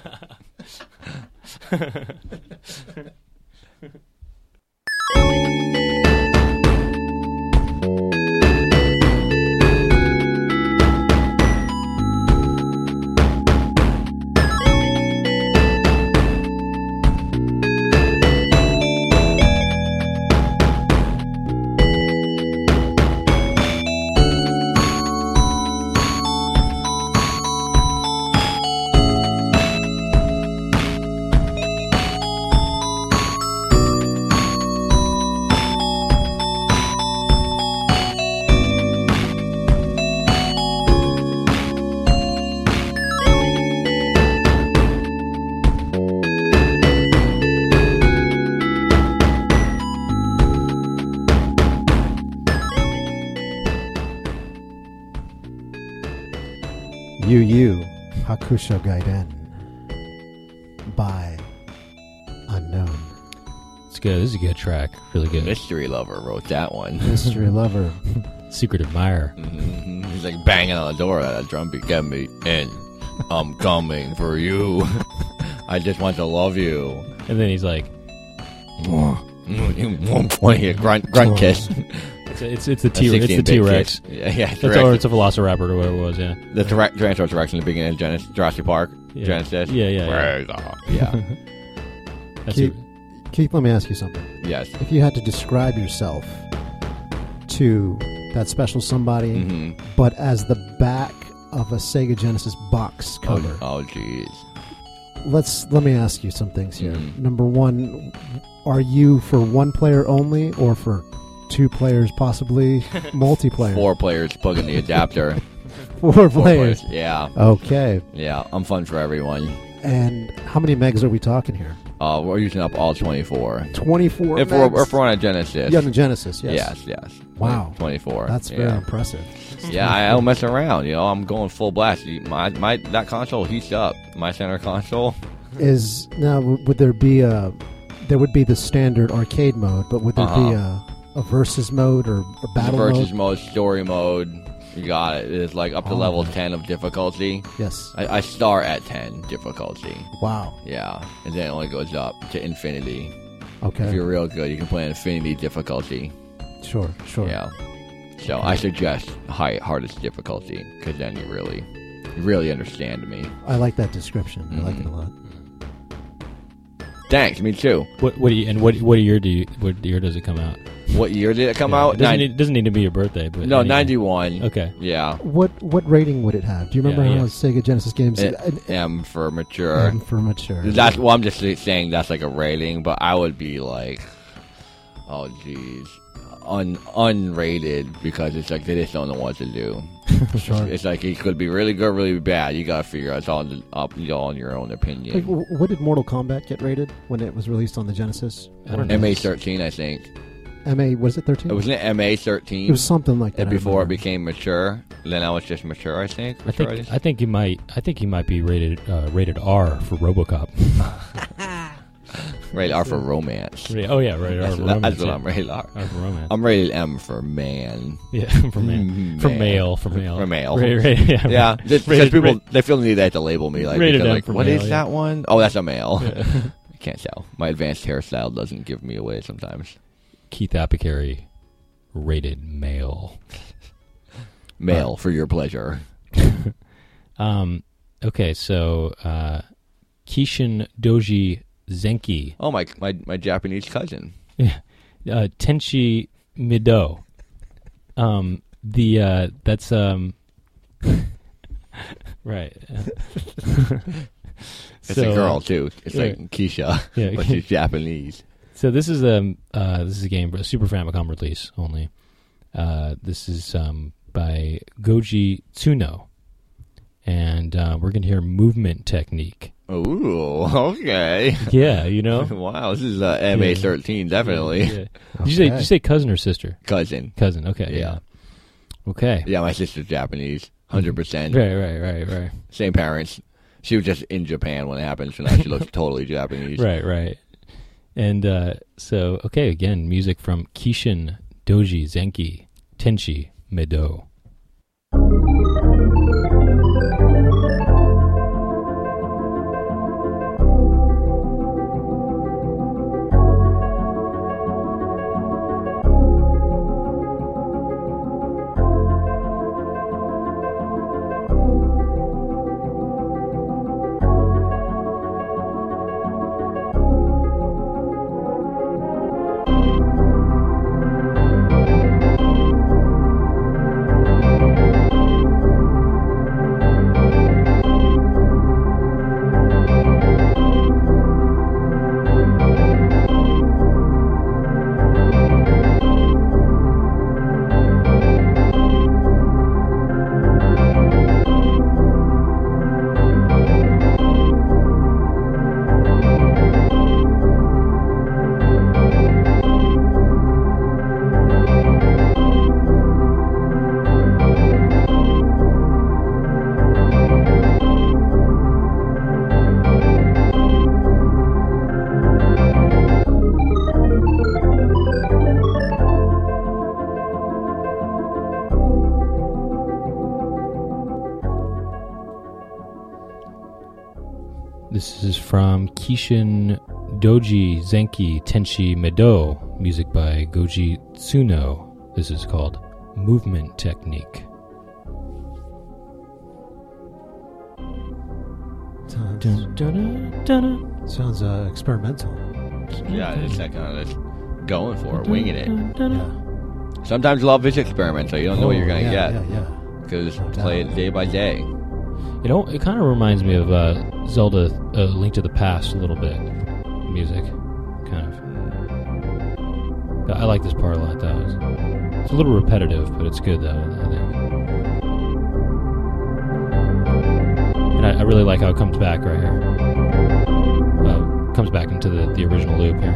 Yu Yu Hakusho Gaiden by Unknown. It's good. This is a good track. Really good. Mystery Lover wrote that one. Mystery Lover. Secret Admirer. He's like banging on the door at a drum beat. Get me in. I'm coming for you. I just want to love you. And then he's like, grunt kiss. it's the T-Rex. Yeah, It's a Velociraptor or whatever it was. Yeah. the Tyrannosaurus Rex in the beginning of Jurassic Park. Yeah. Genesis. Yeah. Yeah. That's Keith, Keith, let me ask you something. Yes. If you had to describe yourself to that special somebody, but as the back of a Sega Genesis box cover, Oh, jeez. let me ask you some things here. Number one, are you for one player only, or for two players, possibly multiplayer? 4 players plug in the adapter. Four 4 players. Yeah. Okay. Yeah. I'm fun for everyone. And how many megs are we talking here? We're using up all 24. 24 If megs? we're on a Genesis. Yeah, on the Genesis, yes. Yes. Wow. 24. That's very impressive. Yeah, I don't mess around. I'm going full blast. That console heats up. My center console. Is now would there be there would be the standard arcade mode, but would there be a versus mode or battle Versus mode? mode, story mode. You got it. It's like up to level 10 of difficulty. Yes. I start at 10 difficulty. Wow. Yeah, and then it only goes up to infinity. Okay. If you're real good, you can play infinity difficulty. Sure. Yeah. So I suggest hardest difficulty, because then you really understand me. I like that description. I like it a lot. Thanks, me too. what year does it come out? What year did it come out? It doesn't need to be your birthday, but No, 91. Okay. Yeah. What rating would it have? Do you remember how Sega Genesis games? M for mature. M for mature. I'm just saying that's like a rating, but I would be like, oh geez, unrated, because it's like they just don't know what to do. Sure. It's like it could be really good, really bad. You gotta figure out. It's all on your own opinion. Like, what did Mortal Kombat get rated when it was released on the Genesis? I don't know. MA13, I think. MA, was it 13? It was an MA 13. It was something like that. And before it I remember. became mature. Then now it's just mature, I think. I think he might be rated R for RoboCop. Rated R for romance. Oh yeah, rated R for romance. That's what yeah. I'm rated R. R for romance. I'm rated M for man. Yeah, for man. For male. For male. For male. Yeah. Yeah, just because people they feel the need they have to label me like, Rated because, M like for what male, is yeah. that one? Oh, that's a male. Yeah. I can't tell. My advanced hairstyle doesn't give me away sometimes. Keith Apicary, rated male. Male for your pleasure. Okay, so Kishin Doji Zenki. Oh, my Japanese cousin. Tenshi Mido. That's right. It's a girl too. It's like Keisha, Yeah. but she's Japanese. So this is a game, a Super Famicom release only. This is by Goji Tsuno, and we're gonna hear Movement Technique. Ooh, okay. Yeah, you know. Wow, this is MA13, definitely. Yeah. Did you say cousin or sister? Cousin. Cousin. Okay. Yeah. Okay. Yeah, my sister's Japanese, 100%. Right. Same parents. She was just in Japan when it happened, so now she looks totally Japanese. Right. And so, okay, again, music from Kishin Doji Zenki Tenshi Mido. This is from Kishin Doji Zenki Tenshi Mido, music by Goji Tsuno. This is called Movement Technique. Sounds experimental. Yeah, it's like just going for it, winging it. Yeah. Sometimes love is experimental. You don't know what you're going to get. Yeah. Because play it day by day. You know, it kind of reminds me of Zelda Link to the Past a little bit. Music, kind of. I like this part a lot, though. It's a little repetitive, but it's good, though, I think. And I really like how it comes back right here. Comes back into the original loop here.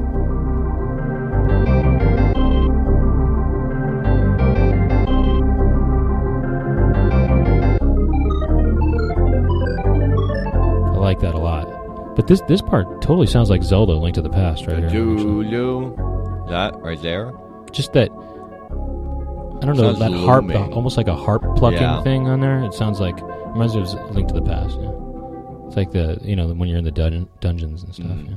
I like that a lot. But this part totally sounds like Zelda Link to the Past right here. Do that right there. Just that, I don't know, Sounds that harp, looming. almost like a harp plucking Yeah. thing on there. It sounds like, reminds me of Link to the Past. Yeah. It's like when you're in the dungeons and stuff. Mhm. Yeah.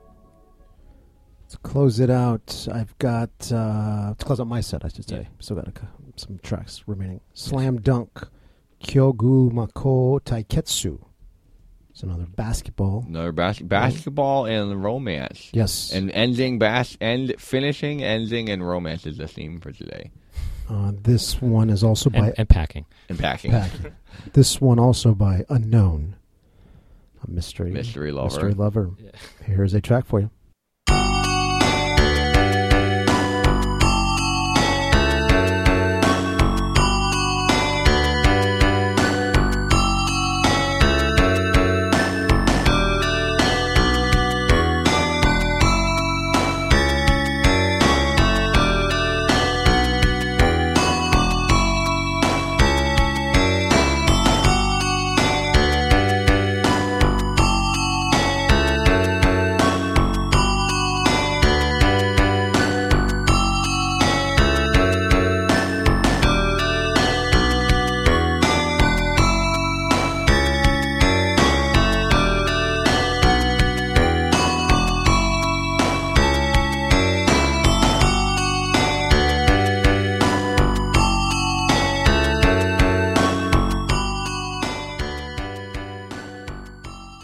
To close it out, I've got to close out my set, I should say. Yeah. Still got some tracks remaining. Slam Dunk, Kyogu Mako Taiketsu. It's another basketball. Another basketball and romance. Yes. And finishing, ending, and romance is the theme for today. This one is also by And packing. And packing. Packing. This one also by Unknown, a mystery Mystery lover. Yeah. Here's a track for you.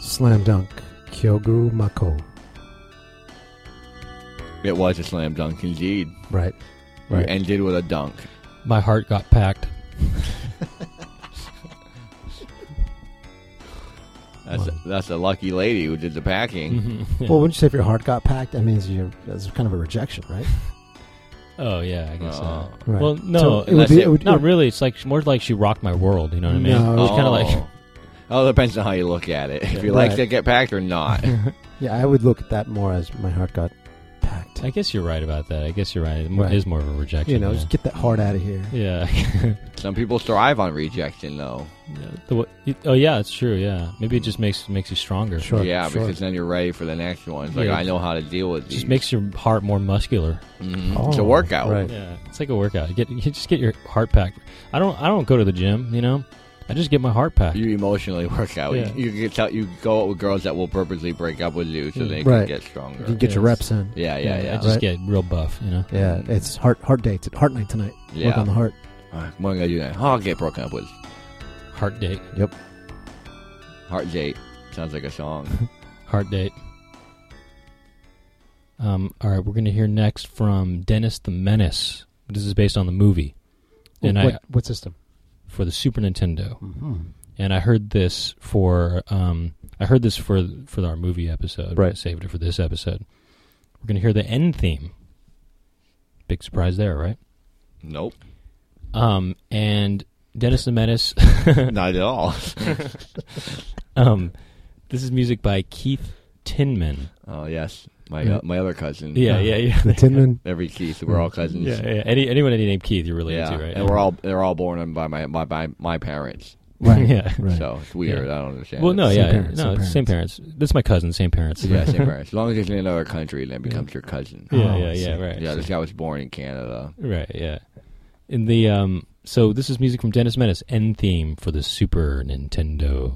Slam dunk. Kyogu Mako. It was a slam dunk indeed. Right. You Right. ended with a dunk. My heart got packed. That's a lucky lady who did the packing. Yeah. Well, wouldn't you say if your heart got packed, that means that's kind of a rejection, right? Oh yeah, I guess so. Oh. Right. Well, no, So it would Unless be, it- it would, not really. It's like more like she rocked my world. You know what I mean? No, It was kind of like Oh, it depends on how you look at it. If you like Right. to get packed or not. Yeah, I would look at that more as my heart got packed. I guess you're right about that. I guess you're right. It Right. is more of a rejection. You know, yeah. just get that heart out of here. Yeah. Some people thrive on rejection, though. Oh yeah, it's true. Yeah, maybe it just makes you stronger. Sure. Yeah, sure. because then you're ready for the next one. It's like, Yeah. I know how to deal with It these. just makes your heart more muscular. It's a Oh, workout. right. Yeah, it's like a workout. You just get your heart packed. I don't go to the gym. You know, I just get my heart packed. You emotionally work out. Yeah. You go out with girls that will purposely break up with you so they Right. can get stronger. You can get your Yes. reps in. Yeah. I just Right. get real buff. You know. Yeah, it's heart date, heart night tonight. Yeah. Work on the heart. What am I gonna do then? Oh, I'll get broken up with. Heart date. Heart date sounds like a song. Heart date. All right, we're going to hear next from Dennis the Menace. This is based on the movie, and What system? for the Super Nintendo. Mm-hmm. And I heard this for our movie episode. Right. I saved it for this episode. We're going to hear the end theme. Big surprise there, right? Nope, And Dennis the Menace. not at all. This is music by Keith Tinman. Oh yes, Yeah. my other cousin. Yeah. The Tinman. Every Keith, we're all cousins. Yeah. Anyone named Keith, you're related Yeah, to, right? and they're all born by my parents. Right. Yeah. Right. So it's weird. I don't understand. Well, it. no, Same yeah, parents, no, same same parents. That's my cousin, same parents. Yeah, same parents. As long as it's in another country, then it becomes your cousin. Yeah, Oh, yeah, I see. right. Yeah, this guy was born in Canada. Right, yeah. In the so this is music from Dennis Menace, end theme for the Super Nintendo.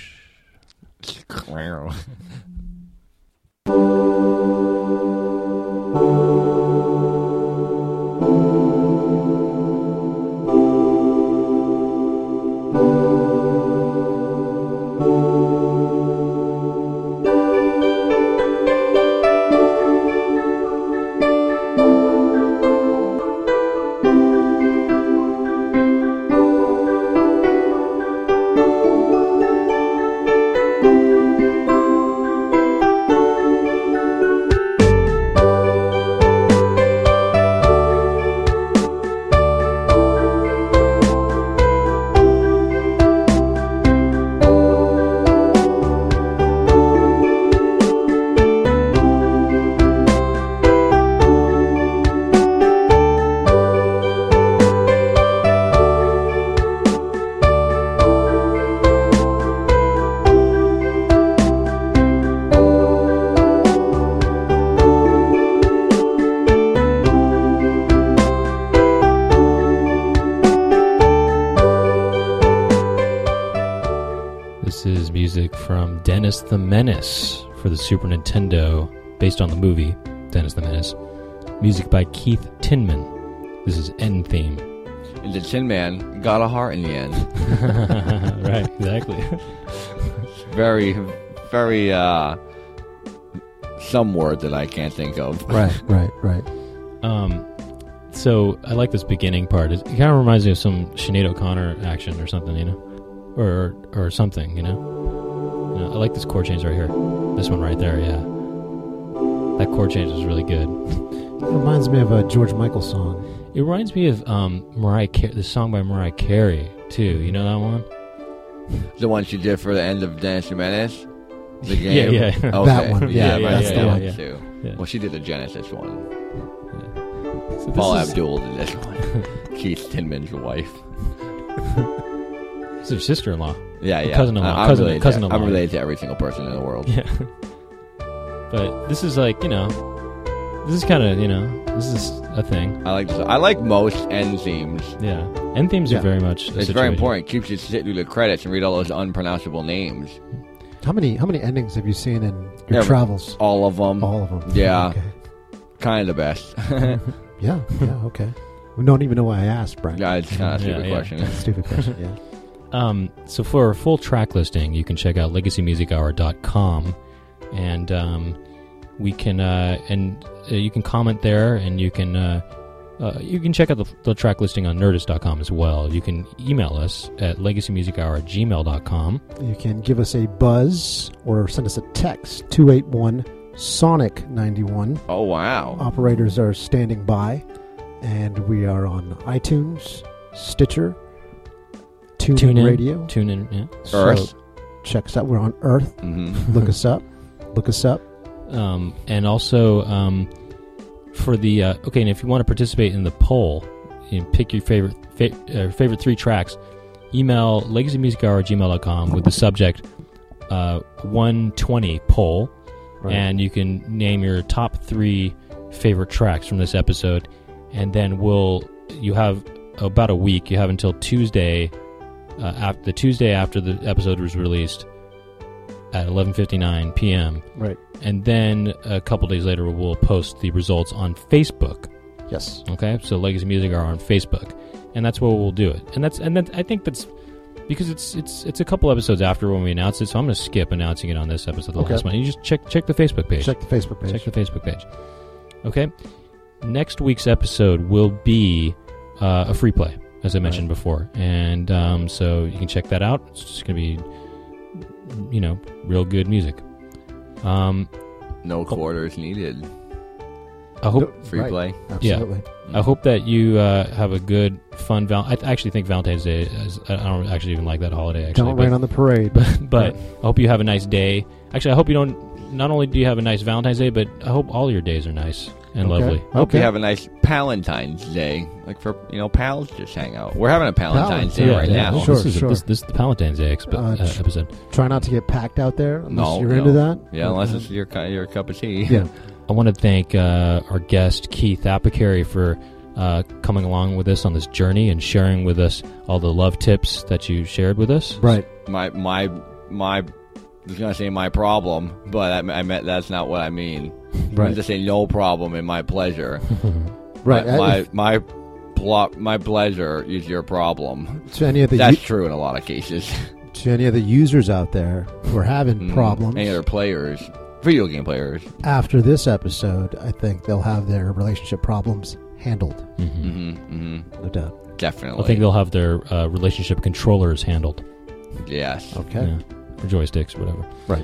This is music from Dennis the Menace for the Super Nintendo, based on the movie Dennis the Menace. Music by Keith Tinman. This is end theme. And the Tin Man got a heart in the end. Right, exactly. Very, very, some word that I can't think of. Right. So I like this beginning part. It kind of reminds me of some Sinead O'Connor action or something, you know, or something, you know. I like this chord change right here. This one right there, yeah. That chord change is really good. It reminds me of a George Michael song. It reminds me of Mariah Carey, the song by Mariah Carey too. You know that one? The one she did for the end of Dance to Menace? The game? Yeah. Okay. That one. Yeah, Yeah, that's the the one. one too. Yeah. Well, she did the Genesis one. So Paul this is- Abdul did this one. Keith Tinman's wife. It's her sister-in-law. Yeah. Cousin-in-law. I'm related Cousin-in-law. I'm related to every single person in the world. Yeah. But this is like, you know, this is kind of, you know, this is a thing. I like this. I like most end themes. Yeah. End themes Yeah. are very much a It's very situation. important. It keeps you to sit through the credits and read all those unpronounceable names. How many endings have you seen in your Yeah, travels? All of them. All of them. Yeah. Okay. Kind of the best. Yeah. Okay. We don't even know why I asked, Brian. Yeah, it's kind of a stupid Yeah. question. Stupid question. Yeah. So for a full track listing, you can check out legacymusichour.com, and we can you can comment there, and you can check out the track listing on Nerdist.com as well. You can email us at legacymusichour@gmail.com. You can give us a buzz or send us a text, 281-SONIC91. Oh, wow. Operators are standing by, and we are on iTunes, Stitcher, TuneIn Radio. TuneIn, yeah. Earth. So check us out. We're on Earth. Mm-hmm. Look us up. And also, for the and if you want to participate in the poll, you know, pick your favorite 3 tracks. Email legacymusichour@gmail.com with the subject 120 poll, Right. and you can name your top 3 favorite tracks from this episode, and then you have about a week. You have until Tuesday, after the episode was released at 11:59 p.m. Right. And then a couple days later, we'll post the results on Facebook. Yes. Okay, so Legacy Music are on Facebook, and that's where we'll do it. And I think that's because it's a couple episodes after when we announce it, so I'm going to skip announcing it on this episode. The last one. You just check the Facebook page. Check the Facebook page. Check the Facebook page. Okay. Next week's episode will be a free play, as I mentioned before, and so you can check that out. It's just going to be, real good music. No quarters needed. I hope Free play. Absolutely. I hope that you have a good, fun. I actually think Valentine's Day is. I don't actually even like that holiday. Actually, Don't rain on the parade. But I hope you have a nice day. Actually, I hope you don't. Not only do you have a nice Valentine's Day, but I hope all your days are nice and lovely. I hope you have a nice Palentine's Day. Like for pals, just hang out. We're having a Palentine's Day right now. Sure, this is the Palentine's Day episode. Try not to get packed out there unless you're No. into that. Yeah, unless it's your cup of tea. Yeah. I want to thank our guest Keith Apicary for coming along with us on this journey and sharing with us all the love tips that you shared with us. Right. My I was gonna say my problem, but I meant that's not what I mean. Right. I'm just saying no problem and my pleasure. Right. My pleasure is your problem. To any of the That's true in a lot of cases. to any of the users out there who are having problems, Any other players, video game players. after this episode, I think they'll have their relationship problems handled. Mm-hmm. No doubt. Definitely. I think they'll have their relationship controllers handled. Yes. Okay. Yeah. Or joysticks, whatever. Right.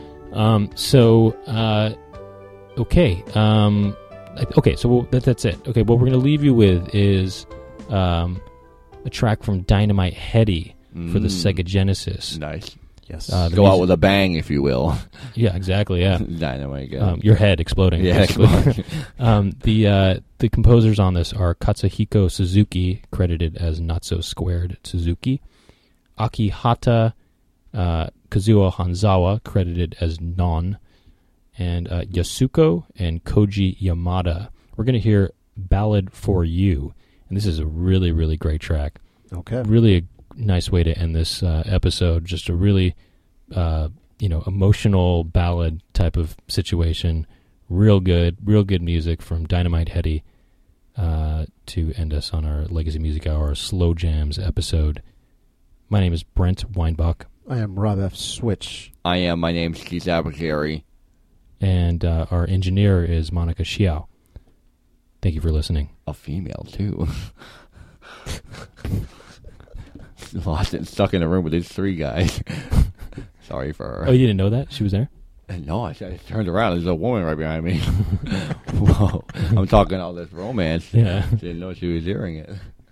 Okay. So that's it. Okay, what we're going to leave you with is a track from Dynamite Headdy for the Sega Genesis. Nice. Yes. Go out with a bang, if you will. Yeah, exactly. Yeah. Dynamite. Go. Your head exploding. Yeah. Basically. The composers on this are Katsuhiko Suzuki, credited as Not So Squared Suzuki, Akihata Kazuo Hanzawa, credited as Non, and Yasuko and Koji Yamada. We're going to hear Ballad for You, and this is a really, really great track. Okay. Really a nice way to end this episode. Just a really, emotional ballad type of situation. Real good music from Dynamite Headdy to end us on our Legacy Music Hour Slow Jams episode. My name is Brent Weinbach. I am Rob F. Switch. I am. My name's Keith Apicary. And our engineer is Monica Xiao. Thank you for listening. A female, too. Lost and stuck in a room with these 3 guys. Sorry for her. Oh, you didn't know that? She was there? No, I turned around. There's a woman right behind me. Whoa. I'm talking all this romance. Yeah. Didn't know she was hearing it.